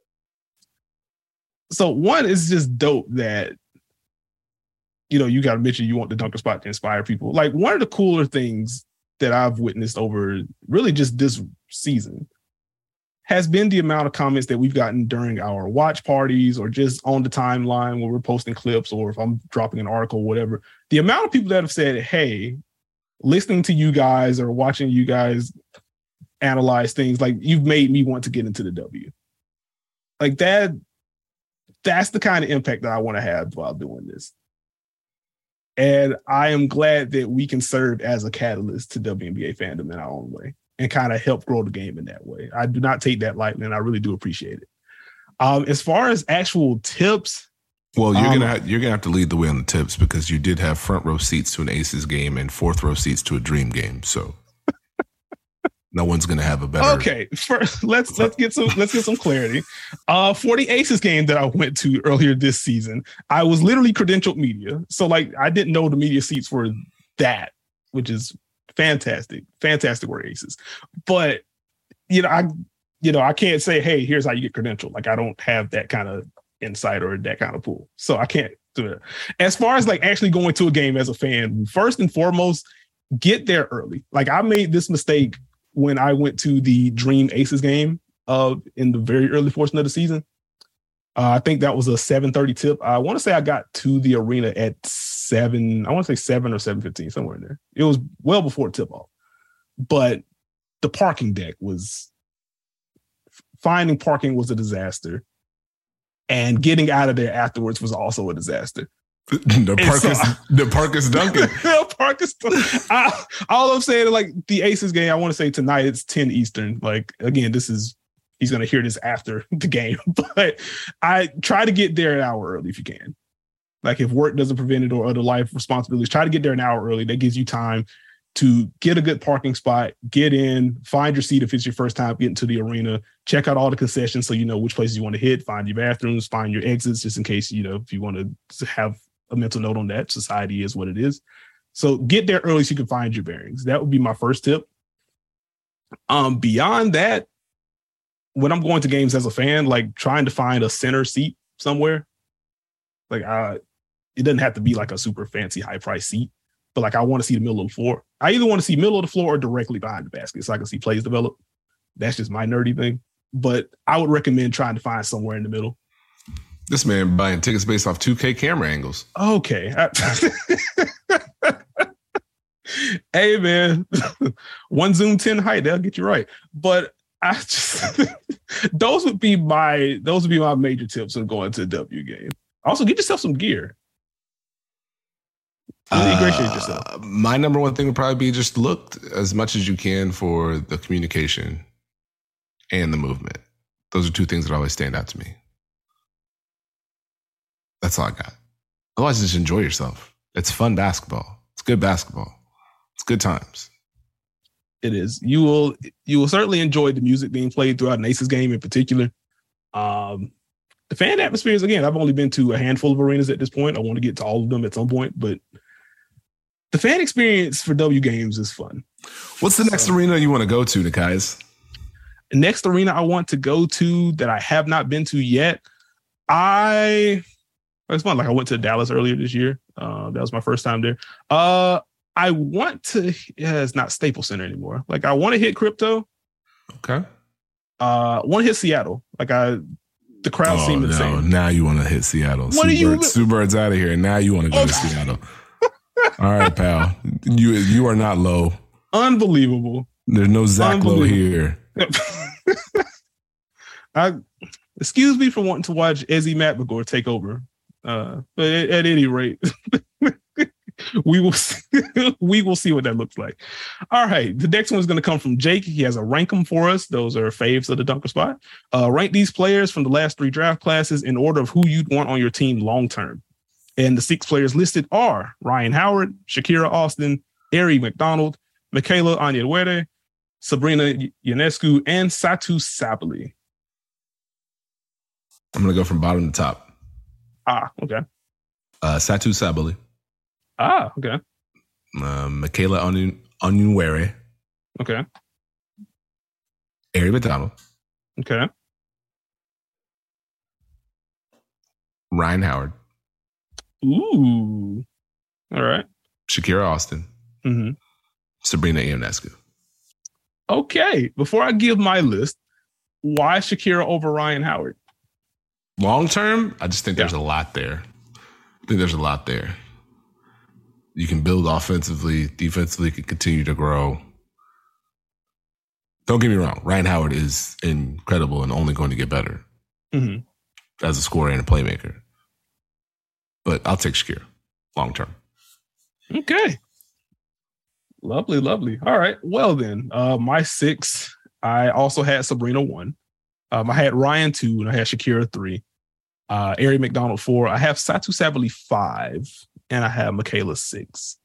So one is just dope that, you know, you got to mention you want the dunker spot to inspire people. Like, one of the cooler things that I've witnessed over really just this season has been the amount of comments that we've gotten during our watch parties or just on the timeline when we're posting clips or if I'm dropping an article, whatever. The amount of people that have said, hey, listening to you guys or watching you guys analyze things, like, you've made me want to get into the W. Like that, that's the kind of impact that I want to have while doing this. And I am glad that we can serve as a catalyst to W N B A fandom in our own way and kind of help grow the game in that way. I do not take that lightly, and I really do appreciate it. Um, as far as actual tips, well, you're um, gonna have, you're gonna have to lead the way on the tips because you did have front row seats to an Aces game and fourth row seats to a Dream game, so no one's gonna have a better. Okay, first let's let's get some let's get some clarity. Uh, for the Aces game that I went to earlier this season, I was literally credentialed media, so like I didn't know the media seats were that, which is fantastic, fantastic work, Aces. But you know, I, you know, I can't say, hey, here's how you get credentialed. Like, I don't have that kind of insight or that kind of pool. So I can't do it. As far as like actually going to a game as a fan, first and foremost, get there early. Like, I made this mistake when I went to the Dream Aces game uh, in the very early portion of the season. Uh, I think that was a seven thirty tip. I want to say I got to the arena at seven. I want to say seven or seven fifteen, somewhere in there. It was well before tip off. But the parking deck was finding parking was a disaster, and getting out of there afterwards was also a disaster. the Parkus, so, the Parkus Duncan. Parkus. I, all I'm saying, like the Aces game, I want to say tonight it's ten Eastern. Like again, this is he's going to hear this after the game, but I try to get there an hour early if you can. Like if work doesn't prevent it or other life responsibilities, try to get there an hour early. That gives you time to get a good parking spot, get in, find your seat if it's your first time getting to the arena, check out all the concessions so you know which places you want to hit, find your bathrooms, find your exits, just in case, you know, if you want to have a mental note on that. Society is what it is. So get there early so you can find your bearings. That would be my first tip. Um, beyond that, when I'm going to games as a fan, like trying to find a center seat somewhere, like I, it doesn't have to be like a super fancy high price seat, but like I want to see the middle of the floor. I either want to see middle of the floor or directly behind the basket so I can see plays develop. That's just my nerdy thing. But I would recommend trying to find somewhere in the middle. This man buying tickets based off two K camera angles. Okay. Hey, man. One zoom ten height, that'll get you right. But I just those would be my those would be my major tips of going to a W game. Also, get yourself some gear. Really ingratiate yourself. Uh, my number one thing would probably be just look as much as you can for the communication and the movement. Those are two things that always stand out to me. That's all I got. Otherwise, just enjoy yourself. It's fun basketball. It's good basketball. It's good times. It is. You will you will certainly enjoy the music being played throughout an Aces game in particular. Um, the fan atmospheres, again, I've only been to a handful of arenas at this point. I want to get to all of them at some point, but the fan experience for W games is fun. What's the next so, arena you want to go to, Nekias? The next arena I want to go to that I have not been to yet, I it's fun. Like I went to Dallas earlier this year. Uh, that was my first time there. Uh, I want to. Yeah, it's not Staples Center anymore. Like I want to hit Crypto. Okay. Uh, want to hit Seattle. Like I, the crowd oh, seemed the no. same. Now you want to hit Seattle. What Sue are you? Bird, Sue Bird's out of here. Now you want to go oh. to Seattle. All right, pal. You you are not low. Unbelievable. There's no Zach Lowe here. I excuse me for wanting to watch Ezzy Matbagor take over. Uh, but at, at any rate, we will see, we will see what that looks like. All right, the next one is going to come from Jake. He has a rank them for us. Those are faves of the Dunker Spot. Uh, rank these players from the last three draft classes in order of who you'd want on your team long term. And the six players listed are Ryan Howard, Shakira Austin, Aari McDonald, Michaela Onyenwere, Sabrina Ionescu, and Satou Sabally. I'm going to go from bottom to top. Ah, okay. Uh, Satou Sabally. Ah, okay. Uh, Michaela Onyenwere. Okay. Aari McDonald. Okay. Ryan Howard. Ooh. All right. Shakira Austin. Mm-hmm. Sabrina Ionescu. Okay. Before I give my list, why Shakira over Ryan Howard? Long term, I just think there's yeah. a lot there. I think there's a lot there. You can build offensively, defensively, can continue to grow. Don't get me wrong. Ryan Howard is incredible and only going to get better mm-hmm. as a scorer and a playmaker. But I'll take Shakira long term. Okay. Lovely, lovely. All right. Well, then, uh, my six, I also had Sabrina one. Um, I had Ryan two, and I had Shakira three. Uh, Aari McDonald four. I have Satou Sabally five, and I have Michaela six.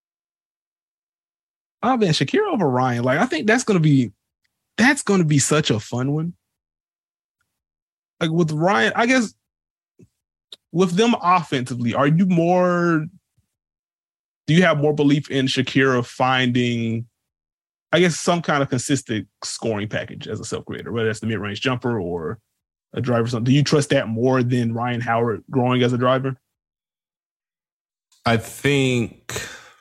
Oh man, Shakira over Ryan. Like I think that's gonna be that's gonna be such a fun one. Like with Ryan, I guess with them offensively, are you more? Do you have more belief in Shakira finding I guess, some kind of consistent scoring package as a self-creator, whether that's the mid-range jumper or a driver or something. Do you trust that more than Ryan Howard growing as a driver? I think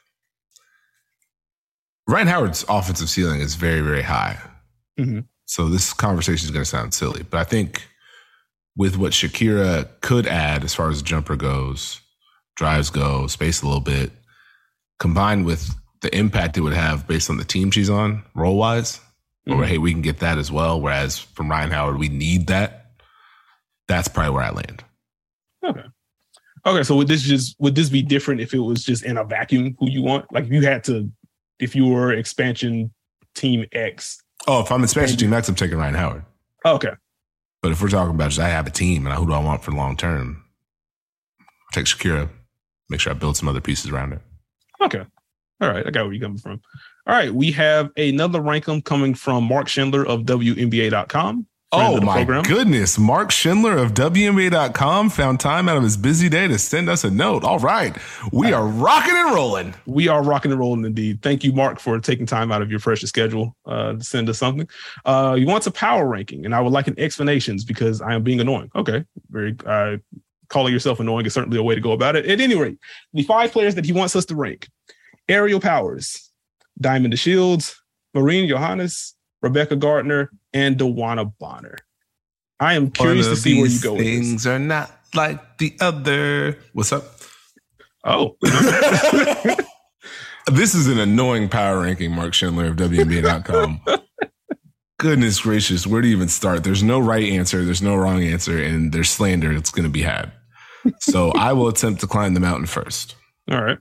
Ryan Howard's offensive ceiling is very, very high. Mm-hmm. So this conversation is going to sound silly, but I think with what Shakira could add as far as the jumper goes, drives go, space a little bit, combined with the impact it would have based on the team she's on, role-wise, mm-hmm. or hey, we can get that as well, whereas from Ryan Howard, we need that. That's probably where I land. Okay. Okay, so would this just would this be different if it was just in a vacuum who you want? Like if you had to, if you were expansion team X. Oh, if I'm expansion team X, I'm taking Ryan Howard. Okay. But if we're talking about just I have a team and who do I want for long term, I'll take Shakira, make sure I build some other pieces around it. Okay. All right, I got where you're coming from. All right, we have another rankum coming from Mark Schindler of W N B A dot com. Oh, my program. Goodness. Mark Schindler of W N B A dot com found time out of his busy day to send us a note. All right. We are rocking and rolling. We are rocking and rolling indeed. Thank you, Mark, for taking time out of your precious schedule uh, to send us something. Uh, he wants a power ranking, and I would like an explanations because I am being annoying. Okay. Very uh, calling yourself annoying is certainly a way to go about it. At any rate, the five players that he wants us to rank: Aerial Powers, Diamond DeShields, Maureen Johannes, Rebecca Gardner, and DeWanna Bonner. I am curious to see where you go with this. Things are not like the other. What's up? Oh. This is an annoying power ranking, Mark Schindler of W N B A dot com. Goodness gracious, where do you even start? There's no right answer. There's no wrong answer. And there's slander that's going to be had. So I will attempt to climb the mountain first. All right.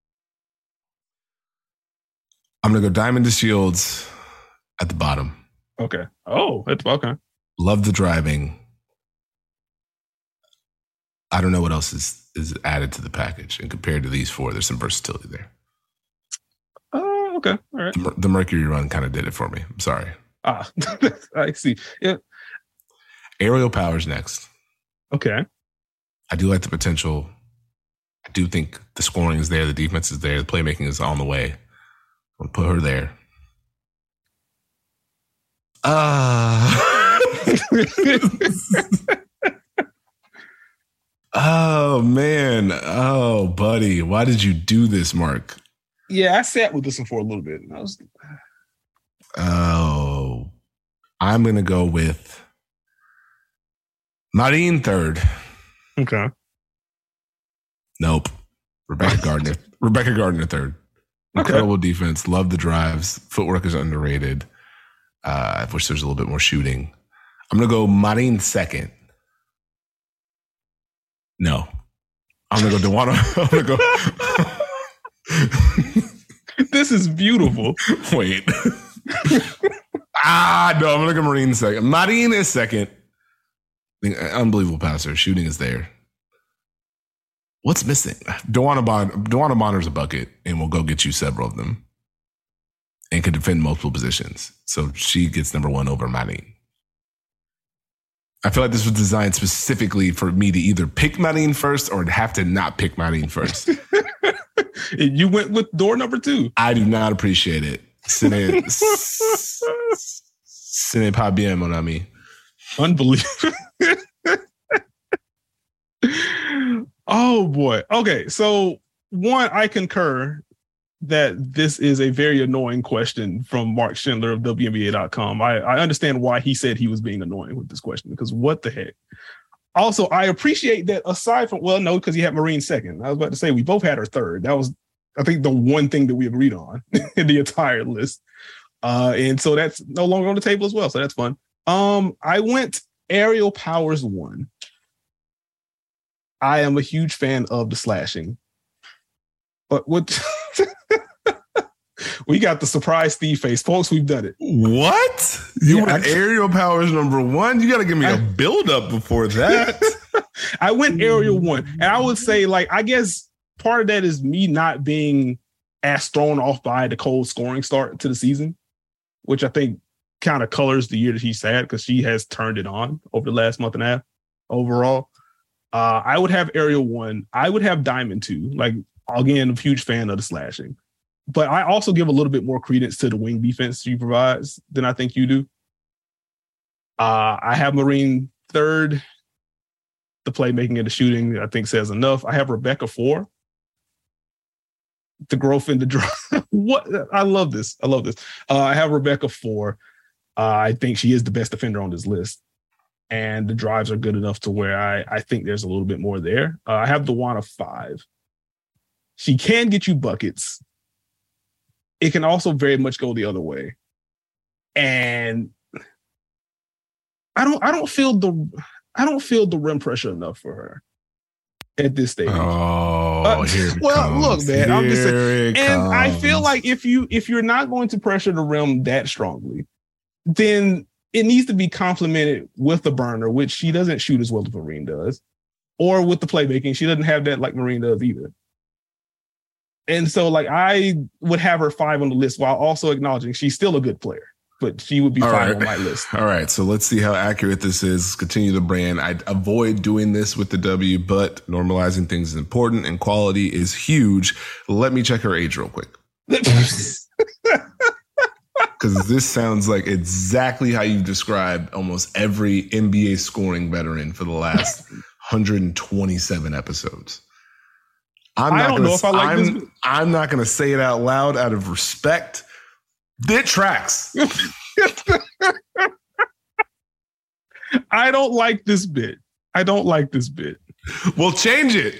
I'm going to go Diamond DeShields at the bottom. Okay. Oh, that's okay. Love the driving. I don't know what else is, is added to the package. And compared to these four, there's some versatility there. Oh, uh, okay. All right. The, the Mercury run kind of did it for me. I'm sorry. Ah, I see. Yeah. Aerial Powers next. Okay. I do like the potential. I do think the scoring is there. The defense is there. The playmaking is on the way. I'll put her there. Ah. Uh, oh, man. Oh, buddy. Why did you do this, Mark? Yeah, I sat with this one for a little bit. And I was... Oh, I'm going to go with Marine third. Okay. Nope. Rebecca Gardner. Rebecca Gardner third. Incredible okay. defense. Love the drives. Footwork is underrated. Uh, I wish there's a little bit more shooting. I'm going to go Marine second. No. I'm going to go DeWanna. I'm going to go. This is beautiful. Wait. ah, no, I'm going to go Marine second. Marine is second. Unbelievable passer. Shooting is there. What's missing? DeWanna Bonner, DeWanna Bonner's a bucket, and we'll go get you several of them. And can defend multiple positions. So she gets number one over Marine. I feel like this was designed specifically for me to either pick Marine first or have to not pick Marine first. You went with door number two. I do not appreciate it. Ce n'est, ce n'est pas bien, mon ami. Unbelievable. Oh, boy. Okay, so one, I concur that this is a very annoying question from Mark Schindler of W N B A dot com. I, I understand why he said he was being annoying with this question, because what the heck? Also, I appreciate that aside from, well, no, because he had Marine second. I was about to say we both had her third. That was, I think, the one thing that we agreed on in the entire list. Uh, and so that's no longer on the table as well. So that's fun. Um, I went Aerial Powers one. I am a huge fan of the slashing. But what... We got the surprise Steve face. Folks, we've done it. What? You yeah, went I, Aerial Powers number one? You got to give me I, a build-up before that. I went Aerial one. And I would say, like, I guess part of that is me not being as thrown off by the cold scoring start to the season, which I think kind of colors the year that he's had because she has turned it on over the last month and a half overall. Uh, I would have Aerial one. I would have Diamond two. Like, again, I'm a huge fan of the slashing. but I also give a little bit more credence to the wing defense she provides than I think you do. Uh, I have Marine third. The playmaking and the shooting, I think, says enough. I have Rebecca four. The growth in the drive. What? I love this. I love this. Uh, I have Rebecca four. Uh, I think she is the best defender on this list. And the drives are good enough to where I, I think there's a little bit more there. Uh, I have DeWanna five. She can get you buckets. It can also very much go the other way. And I don't I don't feel the I don't feel the rim pressure enough for her at this stage. Oh, uh, here it well, comes. Look, man, here I'm just saying, and comes. I feel like if you if you're not going to pressure the rim that strongly, then it needs to be complemented with the burner, which she doesn't shoot as well as Marine does, or with the playmaking. She doesn't have that like Marine does either. And so, like, I would have her five on the list while also acknowledging she's still a good player, but she would be All five right. on my list. All right. So let's see how accurate this is. Continue the brand. I avoid doing this with the W, but normalizing things is important and quality is huge. Let me check her age real quick. Because this sounds like exactly how you described almost every N B A scoring veteran for the last one hundred twenty-seven episodes. I'm I not don't gonna, know if I like I'm, this. I'm not going to say it out loud out of respect. It tracks. I don't like this bit. I don't like this bit. We'll change it.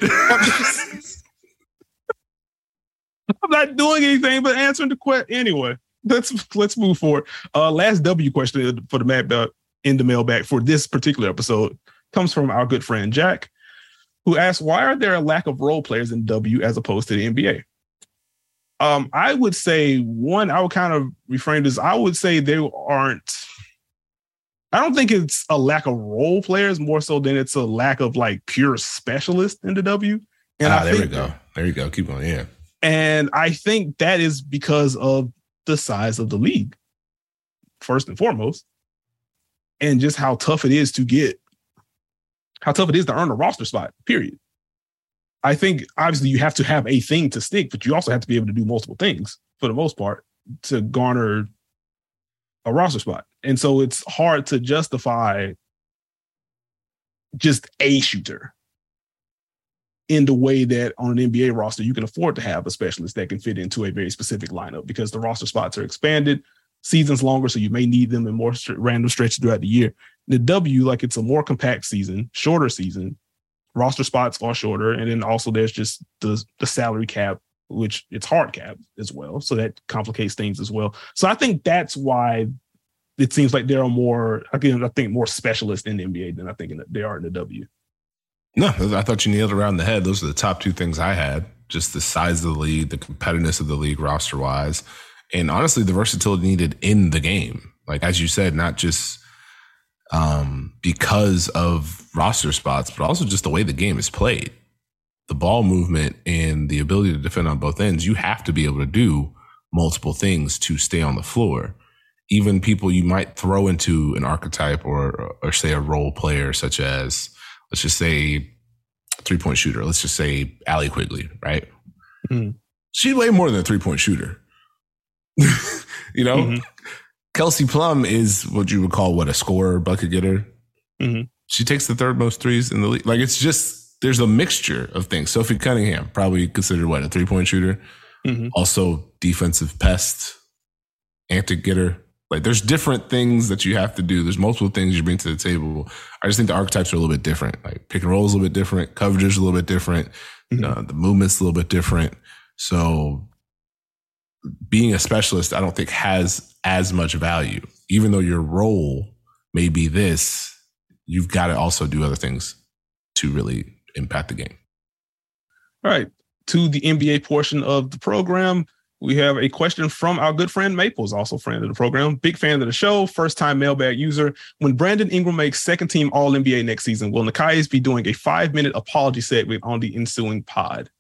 I'm not doing anything but answering the question anyway. Let's let's move forward. Uh, last W question for the mailbag in the mailbag for this particular episode comes from our good friend Jack, who asks, "Why are there a lack of role players in W as opposed to the N B A?" Um, I would say one. I would kind of reframe this. I would say there aren't. I don't think it's a lack of role players more so than it's a lack of like pure specialists in the W. And ah, I there think, we go. There you go. Keep going. Yeah. And I think that is because of the size of the league, first and foremost, and just how tough it is to get, how tough it is to earn a roster spot, period. I think obviously you have to have a thing to stick, but you also have to be able to do multiple things for the most part to garner a roster spot. And so it's hard to justify just a shooter in the way that on an N B A roster, you can afford to have a specialist that can fit into a very specific lineup because the roster spots are expanded, seasons longer, so you may need them in more st- random stretches throughout the year. The W, like it's a more compact season, shorter season, roster spots are shorter, and then also there's just the, the salary cap, which it's hard cap as well, so that complicates things as well. So I think that's why it seems like there are more, again, I think more specialists in the N B A than I think in the, there are in the W. No, I thought you nailed it around the head. Those are the top two things I had. Just the size of the league, the competitiveness of the league roster wise, and honestly, the versatility needed in the game. Like, as you said, not just um, because of roster spots, but also just the way the game is played. The ball movement and the ability to defend on both ends, you have to be able to do multiple things to stay on the floor. Even people you might throw into an archetype or, or say a role player, such as, let's just say, three-point shooter. Let's just say Allie Quigley, right? Mm-hmm. She's way more than a three-point shooter. you know? Mm-hmm. Kelsey Plum is what you would call, what, a scorer, bucket getter? Mm-hmm. She takes the third most threes in the league. Like, it's just, there's a mixture of things. Sophie Cunningham, probably considered, what, a three-point shooter? Mm-hmm. Also defensive pest, antic getter. Like, there's different things that you have to do. There's multiple things you bring to the table. I just think the archetypes are a little bit different. Like, pick and roll is a little bit different. Coverage is a little bit different. Mm-hmm. Uh, the movement's a little bit different. So being a specialist, I don't think has as much value. Even though your role may be this, you've got to also do other things to really impact the game. All right. To the N B A portion of the program, we have a question from our good friend Maples, also friend of the program, big fan of the show, first-time mailbag user. When Brandon Ingram makes second-team All N B A next season, will Nekias be doing a five-minute apology segment on the ensuing pod?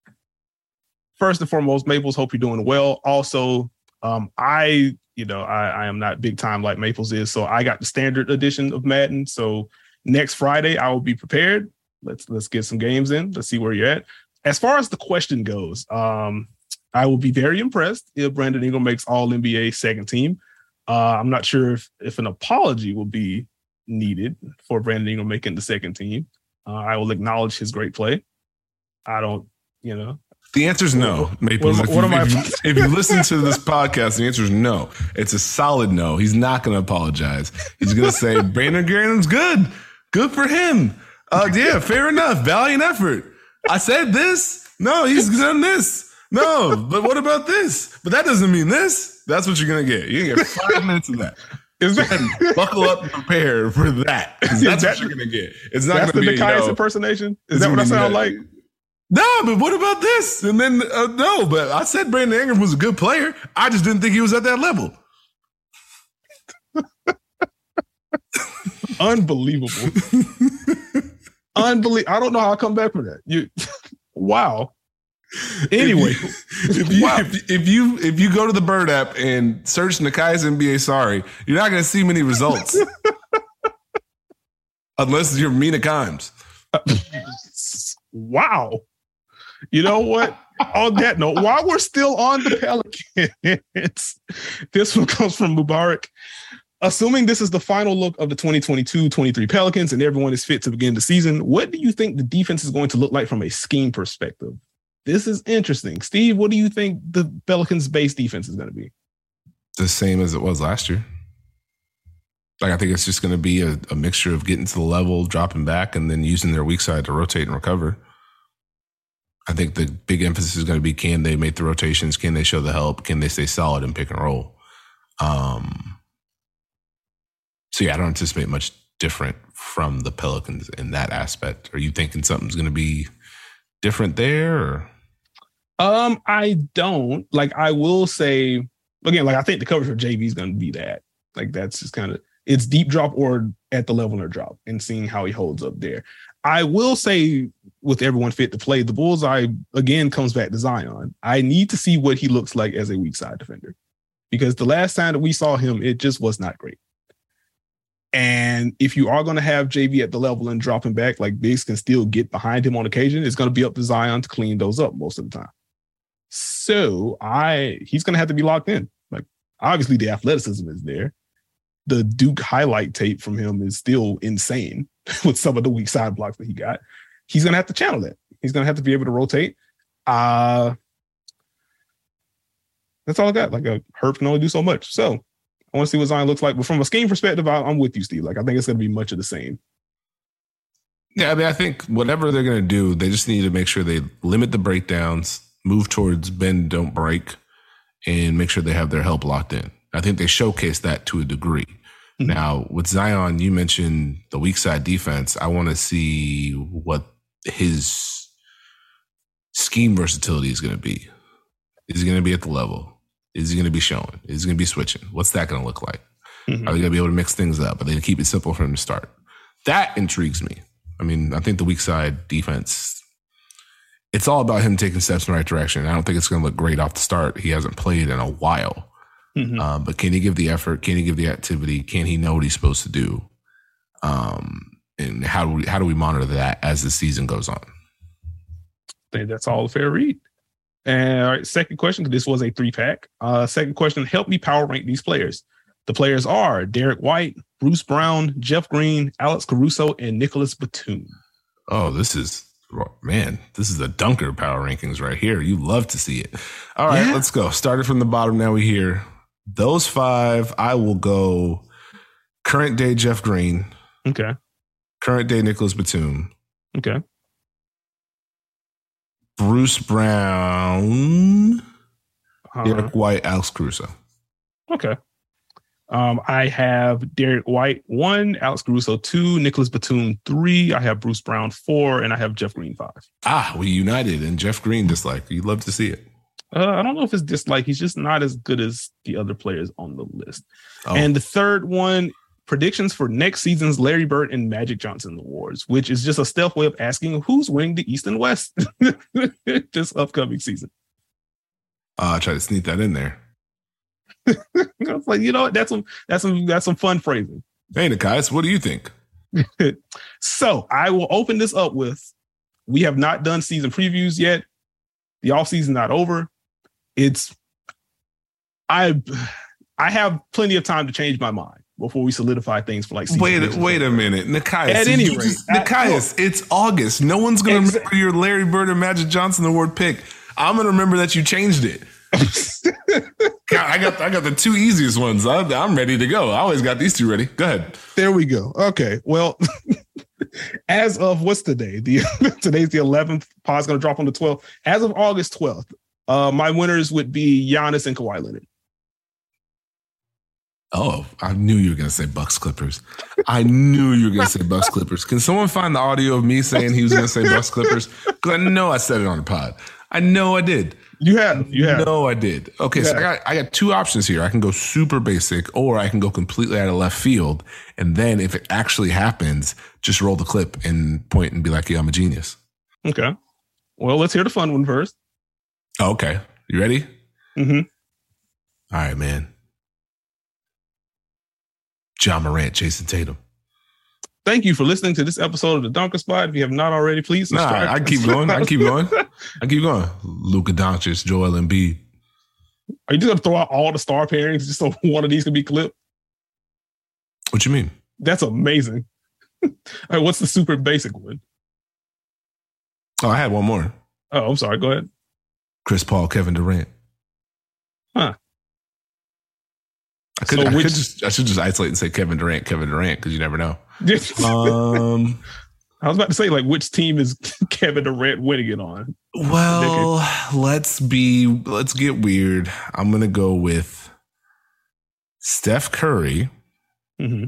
First and foremost, Maples, hope you're doing well. Also, um, I, you know, I, I am not big time like Maples is, so I got the standard edition of Madden. So next Friday, I will be prepared. Let's let's get some games in. Let's see where you're at. As far as the question goes, um, I will be very impressed if Brandon Ingram makes all N B A second team. Uh, I'm not sure if, if an apology will be needed for Brandon Ingram making the second team. Uh, I will acknowledge his great play. I don't, you know. The answer is no, Maples. What, what, what if, you, if, you, if you listen to this podcast, the answer is no. It's a solid no. He's not going to apologize. He's going to say, Brandon Ingram's good. Good for him. Uh, yeah, fair enough. Valiant effort. I said this. No, he's done this. No, but what about this? But that doesn't mean this. That's what you're going to get. You're going to get five minutes of that. Is that buckle up and prepare for that? That's that, what you're going to get. It's not going to be the Nekias no, impersonation. Is that what I sound like? No, but what about this? And then, uh, no, but I said Brandon Ingram was a good player. I just didn't think he was at that level. Unbelievable. Unbelievable. I don't know how I come back from that. You, wow. Anyway, if you, wow. if, if you if you go to the Bird app and search Nekias N B A sorry, you're not going to see many results. Unless you're Mina Kimes. Wow. You know what? On that note, while we're still on the Pelicans, this one comes from Mubarak. Assuming this is the final look of the twenty twenty-two twenty-three Pelicans and everyone is fit to begin the season, what do you think the defense is going to look like from a scheme perspective? This is interesting. Steve, what do you think the Pelicans' base defense is going to be? The same as it was last year. Like, I think it's just going to be a, a mixture of getting to the level, dropping back, and then using their weak side to rotate and recover. I think the big emphasis is going to be, can they make the rotations? Can they show the help? Can they stay solid and pick and roll? Um, so, yeah, I don't anticipate much different from the Pelicans in that aspect. Are you thinking something's going to be different there? Or? Um, I don't. Like, I will say, again, like, I think the coverage for J V is going to be that. Like, that's just kind of, it's deep drop or at the level or drop and seeing how he holds up there. I will say, with everyone fit to play, the bullseye, again, comes back to Zion. I need to see what he looks like as a weak side defender, because the last time that we saw him, it just was not great. And if you are going to have J V at the level and dropping back, like, bigs can still get behind him on occasion, it's going to be up to Zion to clean those up most of the time. So I, he's going to have to be locked in. Like, obviously the athleticism is there. The Duke highlight tape from him is still insane with some of the weak side blocks that he got. He's going to have to channel that. He's going to have to be able to rotate. Uh, that's all I got. Like, a Herb can only do so much. So I want to see what Zion looks like. But from a scheme perspective, I, I'm with you, Steve. Like, I think it's going to be much of the same. Yeah, I mean, I think whatever they're going to do, they just need to make sure they limit the breakdowns, move towards bend, don't break, and make sure they have their help locked in. I think they showcase that to a degree. Mm-hmm. Now, with Zion, you mentioned the weak side defense. I want to see what his scheme versatility is going to be. Is he going to be at the level? Is he going to be showing? Is he going to be switching? What's that going to look like? Mm-hmm. Are they going to be able to mix things up? Are they going to keep it simple for him to start? That intrigues me. I mean, I think the weak side defense, it's all about him taking steps in the right direction. I don't think it's going to look great off the start. He hasn't played in a while. Mm-hmm. Um, but can he give the effort? Can he give the activity? Can he know what he's supposed to do? Um, and how do we how do we monitor that as the season goes on? I think that's all a fair read. And all right, second question, this was a three pack. Uh, second question, help me power rank these players. The players are Derek White, Bruce Brown, Jeff Green, Alex Caruso, and Nicholas Batum. Oh, this is, man, this is the dunker power rankings right here. You love to see it. All right, yeah. Let's go. Started from the bottom. Now we hear those five. I will go current day Jeff Green. Okay. Current day Nicholas Batum. Okay. Bruce Brown, uh-huh. Derek White, Alex Caruso. Okay. Um, I have Derek White one, Alex Caruso two, Nicholas Batum three. I have Bruce Brown four, and I have Jeff Green five. Ah, we united, and Jeff Green dislike. You'd love to see it. Uh, I don't know if it's dislike. He's just not as good as the other players on the list. Oh. And the third one, predictions for next season's Larry Bird and Magic Johnson awards, which is just a stealth way of asking who's winning the East and West this upcoming season. Uh, I try to sneak that in there. I was like, you know what? That's some that's some that's some fun phrasing. Hey, Nekias, what do you think? So I will open this up with: we have not done season previews yet. The offseason not over. it's I I have plenty of time to change my mind before we solidify things for like. Wait, wait a minute, Nekias. At any rate, just, Nekias, it's August. No one's gonna exa- remember your Larry Bird and Magic Johnson award pick. I'm gonna remember that you changed it. God, I got I got the two easiest ones. I, I'm ready to go. I always got these two ready. Go ahead. There we go. Okay. Well, as of what's today? The today's the eleventh. Pod's gonna drop on the twelfth. As of August twelfth, uh, my winners would be Giannis and Kawhi Leonard. Oh, I knew you were gonna say Bucks Clippers. I knew you were gonna say Bucks Clippers. Can someone find the audio of me saying he was gonna say Bucks Clippers? Because I know I said it on the pod. I know I did. You have. You have. No, I did. Okay, you so have. I got I got two options here. I can go super basic, or I can go completely out of left field. And then if it actually happens, just roll the clip and point and be like, yeah, I'm a genius. Okay. Well, let's hear the fun one first. Oh, okay. You ready? Mm-hmm. All right, man. Ja Morant, Jason Tatum. Thank you for listening to this episode of the Dunker Spot. If you have not already, please subscribe. Nah, I keep going. I keep going. I keep going. Luka Doncic, Joel Embiid. Are you just going to throw out all the star pairings just so one of these can be clipped? What you mean? That's amazing. All right, what's the super basic one? Oh, I had one more. Oh, I'm sorry. Go ahead. Chris Paul, Kevin Durant. Huh. I could, so I, which, could just, I should just isolate and say Kevin Durant, Kevin Durant, because you never know. um, I was about to say, like, which team is Kevin Durant winning it on? Well, let's be, let's get weird. I'm going to go with Steph Curry, mm-hmm.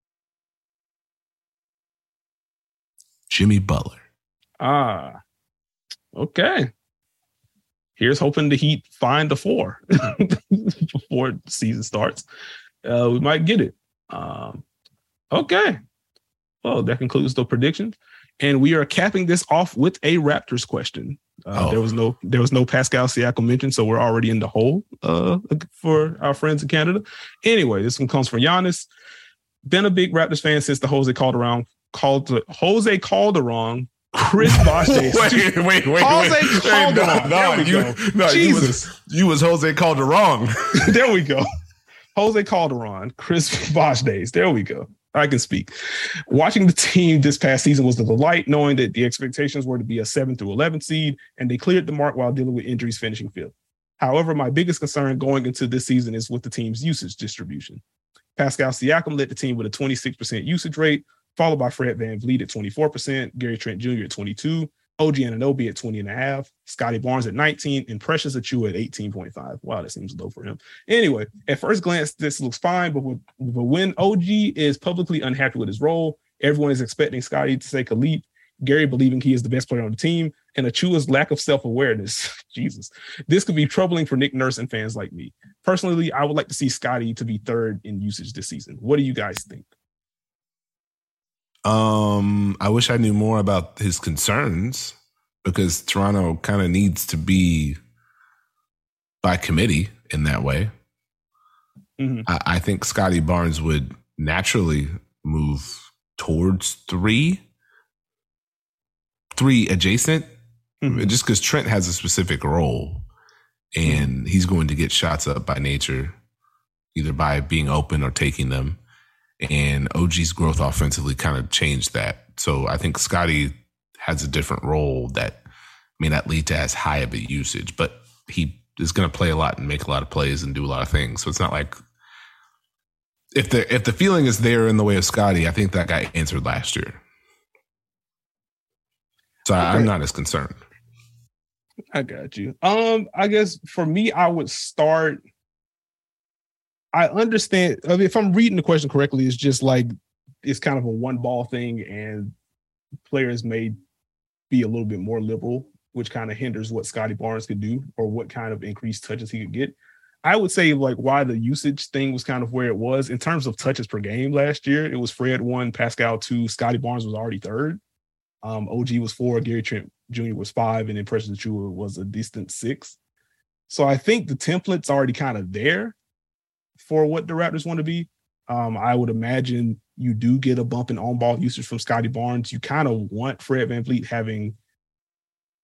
Jimmy Butler. Ah, okay. Here's hoping the Heat find a four before the season starts. Uh, we might get it. Um, okay. Well, that concludes the predictions, and we are capping this off with a Raptors question. Uh, oh. There was no, there was no Pascal Siakam mentioned, so we're already in the hole uh, for our friends in Canada. Anyway, this one comes from Giannis. Been a big Raptors fan since the Jose Calderon called Jose Calderon. Chris Bosh days. wait, wait, wait, Jose wait. Calderon. No, no, you, no Jesus. You was, you was Jose Calderon. There we go. Jose Calderon, Chris Bosh days. There we go. I can speak. Watching the team this past season was a delight, knowing that the expectations were to be a seven through eleven seed, and they cleared the mark while dealing with injuries finishing fifth. However, my biggest concern going into this season is with the team's usage distribution. Pascal Siakam led the team with a twenty-six percent usage rate, followed by Fred VanVleet at twenty-four percent, Gary Trent Junior at twenty-two, O G Anunoby at twenty and a half, Scotty Barnes at nineteen, and Precious Achiuwa at eighteen point five. Wow, that seems low for him. Anyway, at first glance, this looks fine, but, with, but when O G is publicly unhappy with his role, everyone is expecting Scotty to take a leap, Gary believing he is the best player on the team, and Achiuwa's lack of self-awareness. Jesus. This could be troubling for Nick Nurse and fans like me. Personally, I would like to see Scotty to be third in usage this season. What do you guys think? Um, I wish I knew more about his concerns, because Toronto kind of needs to be by committee in that way. Mm-hmm. I, I think Scotty Barnes would naturally move towards three, three adjacent, mm-hmm. just because Trent has a specific role, and mm-hmm. he's going to get shots up by nature, either by being open or taking them. And O G's growth offensively kind of changed that. So I think Scotty has a different role that may not lead to as high of a usage, but he is going to play a lot and make a lot of plays and do a lot of things. So it's not like if the if the feeling is there in the way of Scotty, I think that got answered last year. So okay. I'm not as concerned. I got you. Um, I guess for me, I would start. I understand. I mean, if I'm reading the question correctly, it's just like it's kind of a one ball thing, and players may be a little bit more liberal, which kind of hinders what Scotty Barnes could do or what kind of increased touches he could get. I would say like why the usage thing was kind of where it was in terms of touches per game last year. It was Fred one, Pascal two, Scotty Barnes was already third. Um, O G was four, Gary Trent Junior was five, and then Precious Achiuwa was a distant six. So I think the template's already kind of there for what the Raptors want to be. Um, I would imagine you do get a bump in on-ball usage from Scotty Barnes. You kind of want Fred VanVleet having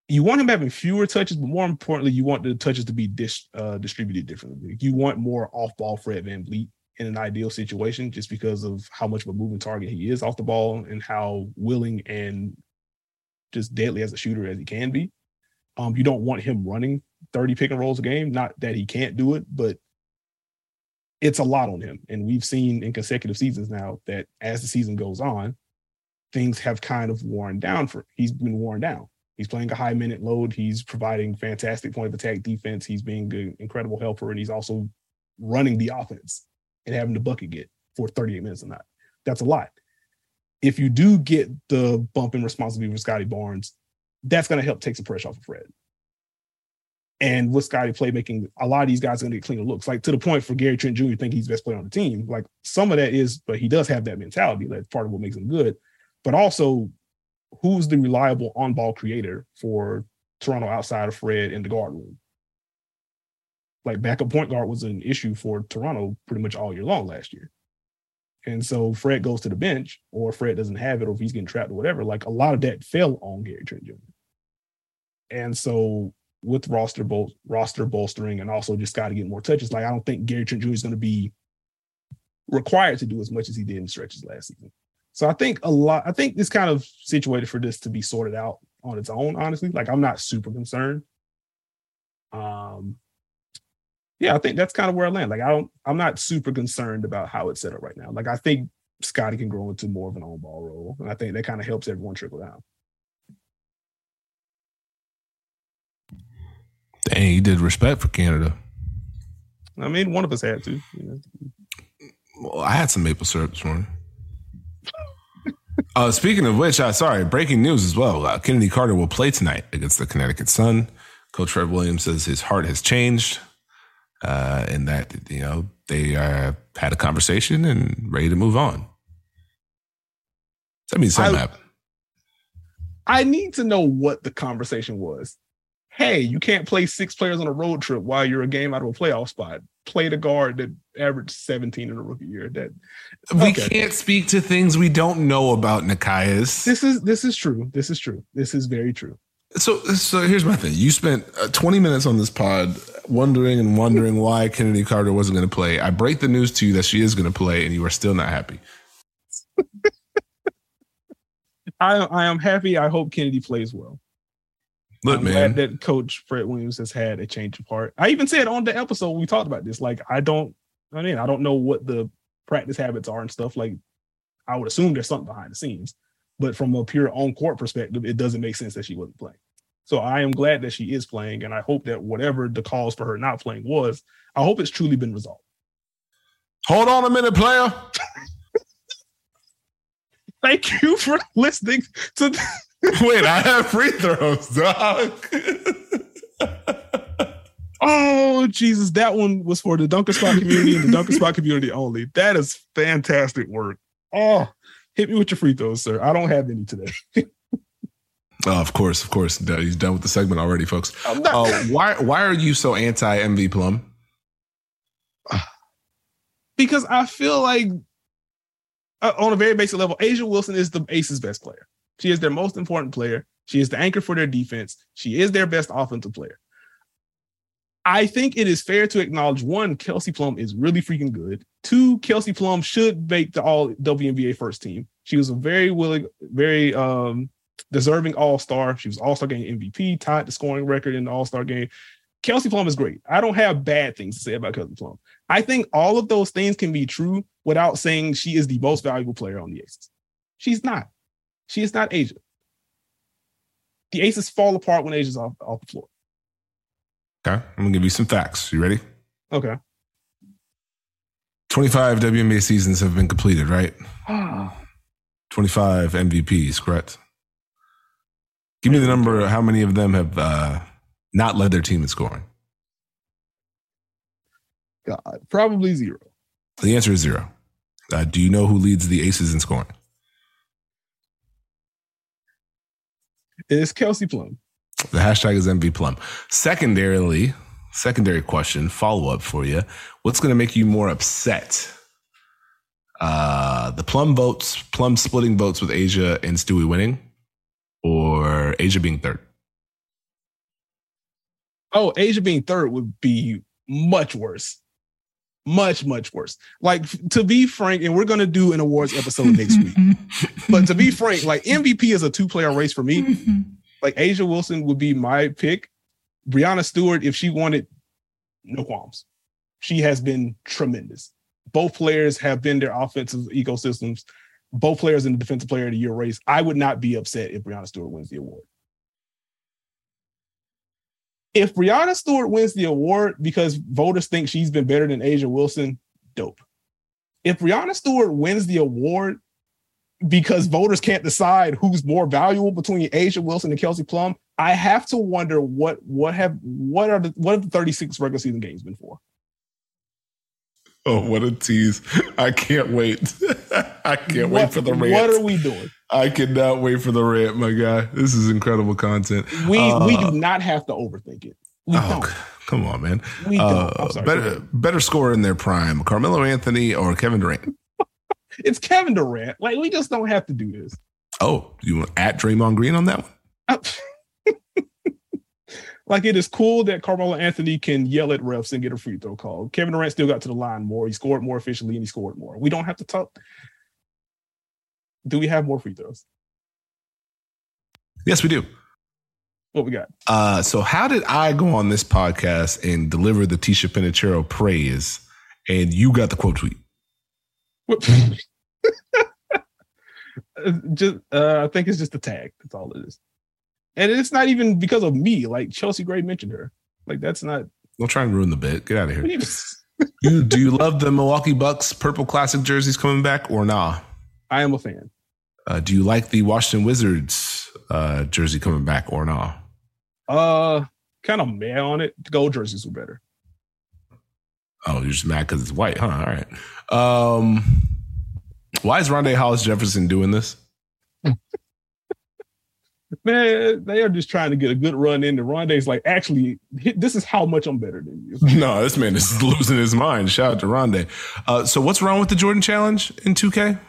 you want him having fewer touches, but more importantly, you want the touches to be dis, uh, distributed differently. You want more off-ball Fred VanVleet in an ideal situation, just because of how much of a moving target he is off the ball and how willing and just deadly as a shooter as he can be. Um, you don't want him running thirty pick and rolls a game. Not that he can't do it, but it's a lot on him. And we've seen in consecutive seasons now that as the season goes on, things have kind of worn down for him. He's been worn down. He's playing a high minute load. He's providing fantastic point of attack defense. He's being an incredible helper, and he's also running the offense and having the bucket get for thirty-eight minutes a night. That's a lot. If you do get the bump in responsibility for Scottie Barnes, that's going to help take some pressure off of Fred. And with Scottie playmaking, a lot of these guys are going to get cleaner looks. Like to the point for Gary Trent Junior think he's the best player on the team. Like some of that is, but he does have that mentality. That's part of what makes him good. But also, who's the reliable on-ball creator for Toronto outside of Fred in the guard room? Like backup point guard was an issue for Toronto pretty much all year long last year. And so Fred goes to the bench, or Fred doesn't have it, or if he's getting trapped or whatever, like a lot of that fell on Gary Trent Junior And so with roster bol- roster bolstering and also just got to get more touches, like I don't think Gary Trent Junior is going to be required to do as much as he did in stretches last season. So I think a lot, I think it's kind of situated for this to be sorted out on its own, honestly. Like I'm not super concerned. Um, yeah, I think that's kind of where I land. Like I don't, I'm not super concerned about how it's set up right now. Like I think Scottie can grow into more of an on-ball role, and I think that kind of helps everyone trickle down. Dang, he did respect for Canada. I mean, one of us had to. You know. Well, I had some maple syrup this morning. uh, speaking of which, uh, sorry, breaking news as well. Uh, Kennedy Carter will play tonight against the Connecticut Sun. Coach Fred Williams says his heart has changed, uh, and that you know they uh, had a conversation and ready to move on. That means something I, happened. I need to know what the conversation was. Hey, you can't play six players on a road trip while you're a game out of a playoff spot. Play the guard that averaged seventeen in a rookie year. That we okay. can't speak to things we don't know about, Nekias. This is this is true. This is true. This is very true. So, so here's my thing. You spent uh, twenty minutes on this pod wondering and wondering why Kennedy Carter wasn't going to play. I break the news to you that she is going to play, and you are still not happy. I I am happy. I hope Kennedy plays well. Look, I'm man, glad that Coach Fred Williams has had a change of heart. I even said on the episode we talked about this. Like, I don't, I mean, I don't know what the practice habits are and stuff. Like, I would assume there's something behind the scenes, but from a pure on-court perspective, it doesn't make sense that she wasn't playing. So I am glad that she is playing, and I hope that whatever the cause for her not playing was, I hope it's truly been resolved. Hold on a minute, player. Thank you for listening to. The- Wait, I have free throws, dog. Oh, Jesus. That one was for the Dunker Spot community and the Dunker Spot community only. That is fantastic work. Oh, hit me with your free throws, sir. I don't have any today. Oh, of course, of course. He's done with the segment already, folks. I'm not- uh, why, why are you so anti-M V Plum? Because I feel like uh, on a very basic level, A'ja Wilson is the Aces' best player. She is their most important player. She is the anchor for their defense. She is their best offensive player. I think it is fair to acknowledge, one, Kelsey Plum is really freaking good. Two, Kelsey Plum should make the all W N B A first team. She was a very willing, very um, deserving all-star. She was all-star game M V P, tied the scoring record in the all-star game. Kelsey Plum is great. I don't have bad things to say about Kelsey Plum. I think all of those things can be true without saying she is the most valuable player on the Aces. She's not. She is not A'ja. The Aces fall apart when A'ja's off, off the floor. Okay, I'm going to give you some facts. You ready? Okay. twenty-five W N B A seasons have been completed, right? twenty-five M V Ps, correct? Give me the number of how many of them have uh, not led their team in scoring. God, probably zero. The answer is zero. Uh, do you know who leads the Aces in scoring? It's Kelsey Plum. The hashtag is M V Plum. Secondarily, secondary question, follow-up for you. What's going to make you more upset? Uh, the Plum votes, Plum splitting votes with A'ja and Stewie winning, or A'ja being third? Oh, A'ja being third would be much worse. Much, much worse. Like, to be frank, and we're going to do an awards episode next week, but to be frank, like, M V P is a two-player race for me. Like, A'ja Wilson would be my pick. Breanna Stewart, if she wanted, no qualms. She has been tremendous. Both players have been their offensive ecosystems. Both players in the Defensive Player of the Year race. I would not be upset if Breanna Stewart wins the award. If Breanna Stewart wins the award because voters think she's been better than A'ja Wilson, dope. If Breanna Stewart wins the award because voters can't decide who's more valuable between A'ja Wilson and Kelsey Plum, I have to wonder what what have what are the what have the thirty-six regular season games been for? Oh, what a tease. I can't wait. I can't what, wait for the rant. What are we doing? I cannot wait for the rant, my guy. This is incredible content. We uh, we do not have to overthink it. We oh, don't. Come on, man. We uh, don't. I'm sorry. Better, better scorer in their prime, Carmelo Anthony or Kevin Durant? It's Kevin Durant. Like, we just don't have to do this. Oh, you want at Draymond Green on that one? Uh, Like, it is cool that Carmelo Anthony can yell at refs and get a free throw call. Kevin Durant still got to the line more. He scored more efficiently and he scored more. We don't have to talk. Do we have more free throws? Yes, we do. What we got? Uh, so how did I go on this podcast and deliver the Tisha Penicheiro praise and you got the quote tweet? just, uh, I think it's just a tag. That's all it is. And it's not even because of me. Like, Chelsea Gray mentioned her. Like, that's not. Don't try and ruin the bit. Get out of here. you, do you love the Milwaukee Bucks purple classic jerseys coming back or nah? I am a fan. Uh, do you like the Washington Wizards uh, jersey coming back or nah? Uh, kind of mad on it. The gold jerseys were better. Oh, you're just mad because it's white, huh? All right. Um, why is Rondé Hollis Jefferson doing this? Man, they are just trying to get a good run in. And Rondé's like, actually, this is how much I'm better than you. No, this man is losing his mind. Shout out to Rondé. Uh, so what's wrong with the Jordan Challenge in two K?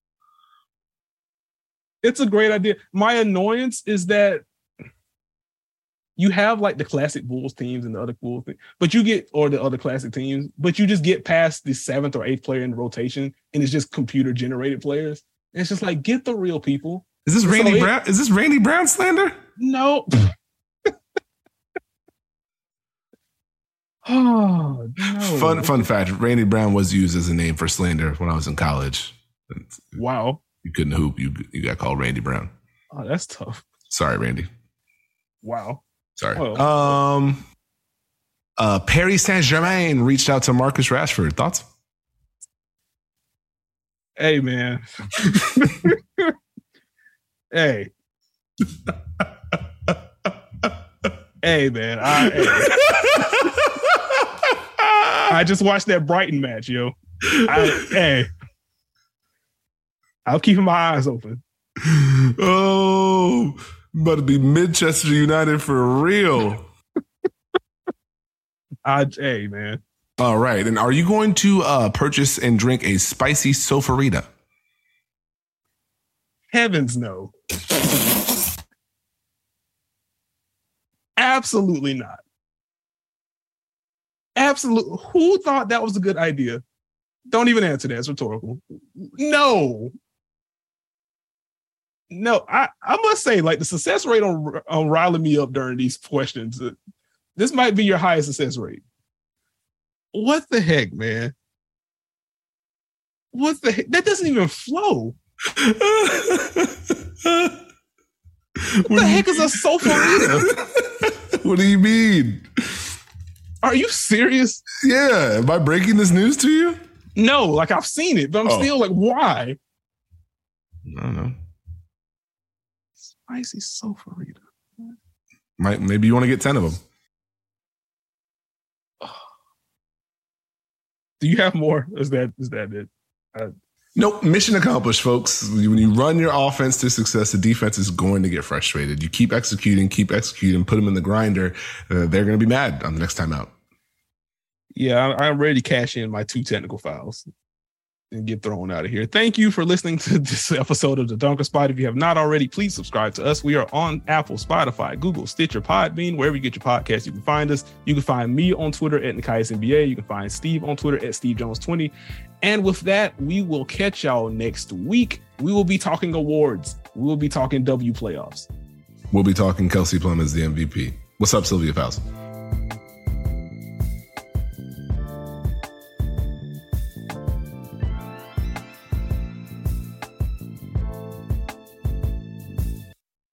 It's a great idea. My annoyance is that you have like the classic Bulls teams and the other Bulls teams, but you get, or the other classic teams, but you just get past the seventh or eighth player in the rotation and it's just computer generated players. And it's just like, get the real people. Is this Randy so Brown? It, is this Randy Brown slander? No. Oh, no. Fun fun fact: Randy Brown was used as a name for slander when I was in college. Wow. You couldn't hoop. You you got called Randy Brown. Oh, that's tough. Sorry, Randy. Wow. Sorry. Well, um. Uh, Paris Saint-Germain reached out to Marcus Rashford. Thoughts? Hey, man. Hey. Hey, man. I, hey. I just watched that Brighton match, yo. I, hey. I'm keeping my eyes open. Oh, about to be Manchester United for real. I, hey, man. All right. And are you going to uh, purchase and drink a spicy Sofrita? Heavens no. Absolutely not. Absolutely. Who thought that was a good idea? Don't even answer that. It's rhetorical. No. No, I, I must say, like, the success rate on, on riling me up during these questions, uh, this might be your highest success rate. What the heck, man? What the heck? That doesn't even flow. What, what the heck is a Sofrita? What do you mean? Are you serious? Yeah. Am I breaking this news to you? No, like I've seen it, but I'm oh. still like, why? I don't know. Spicy Sofrita. Might maybe you want to get ten of them. Do you have more? Is that is that it? Uh, Nope. Mission accomplished, folks. When you run your offense to success, the defense is going to get frustrated. You keep executing, keep executing, put them in the grinder. Uh, they're going to be mad on the next time out. Yeah, I'm ready to cash in my two technical fouls. and get thrown out of here. Thank you for listening to this episode of the Dunker Spot. If you have not already, please subscribe to us. We are on Apple, Spotify, Google, Stitcher, Podbean, wherever you get your podcasts, you can find us. You can find me on Twitter at Nikias N B A. You can find Steve on Twitter at Steve Jones twenty. And with that, we will catch y'all next week. We will be talking awards. We will be talking W playoffs. We'll be talking Kelsey Plum as the M V P. What's up, Sylvia Fowles?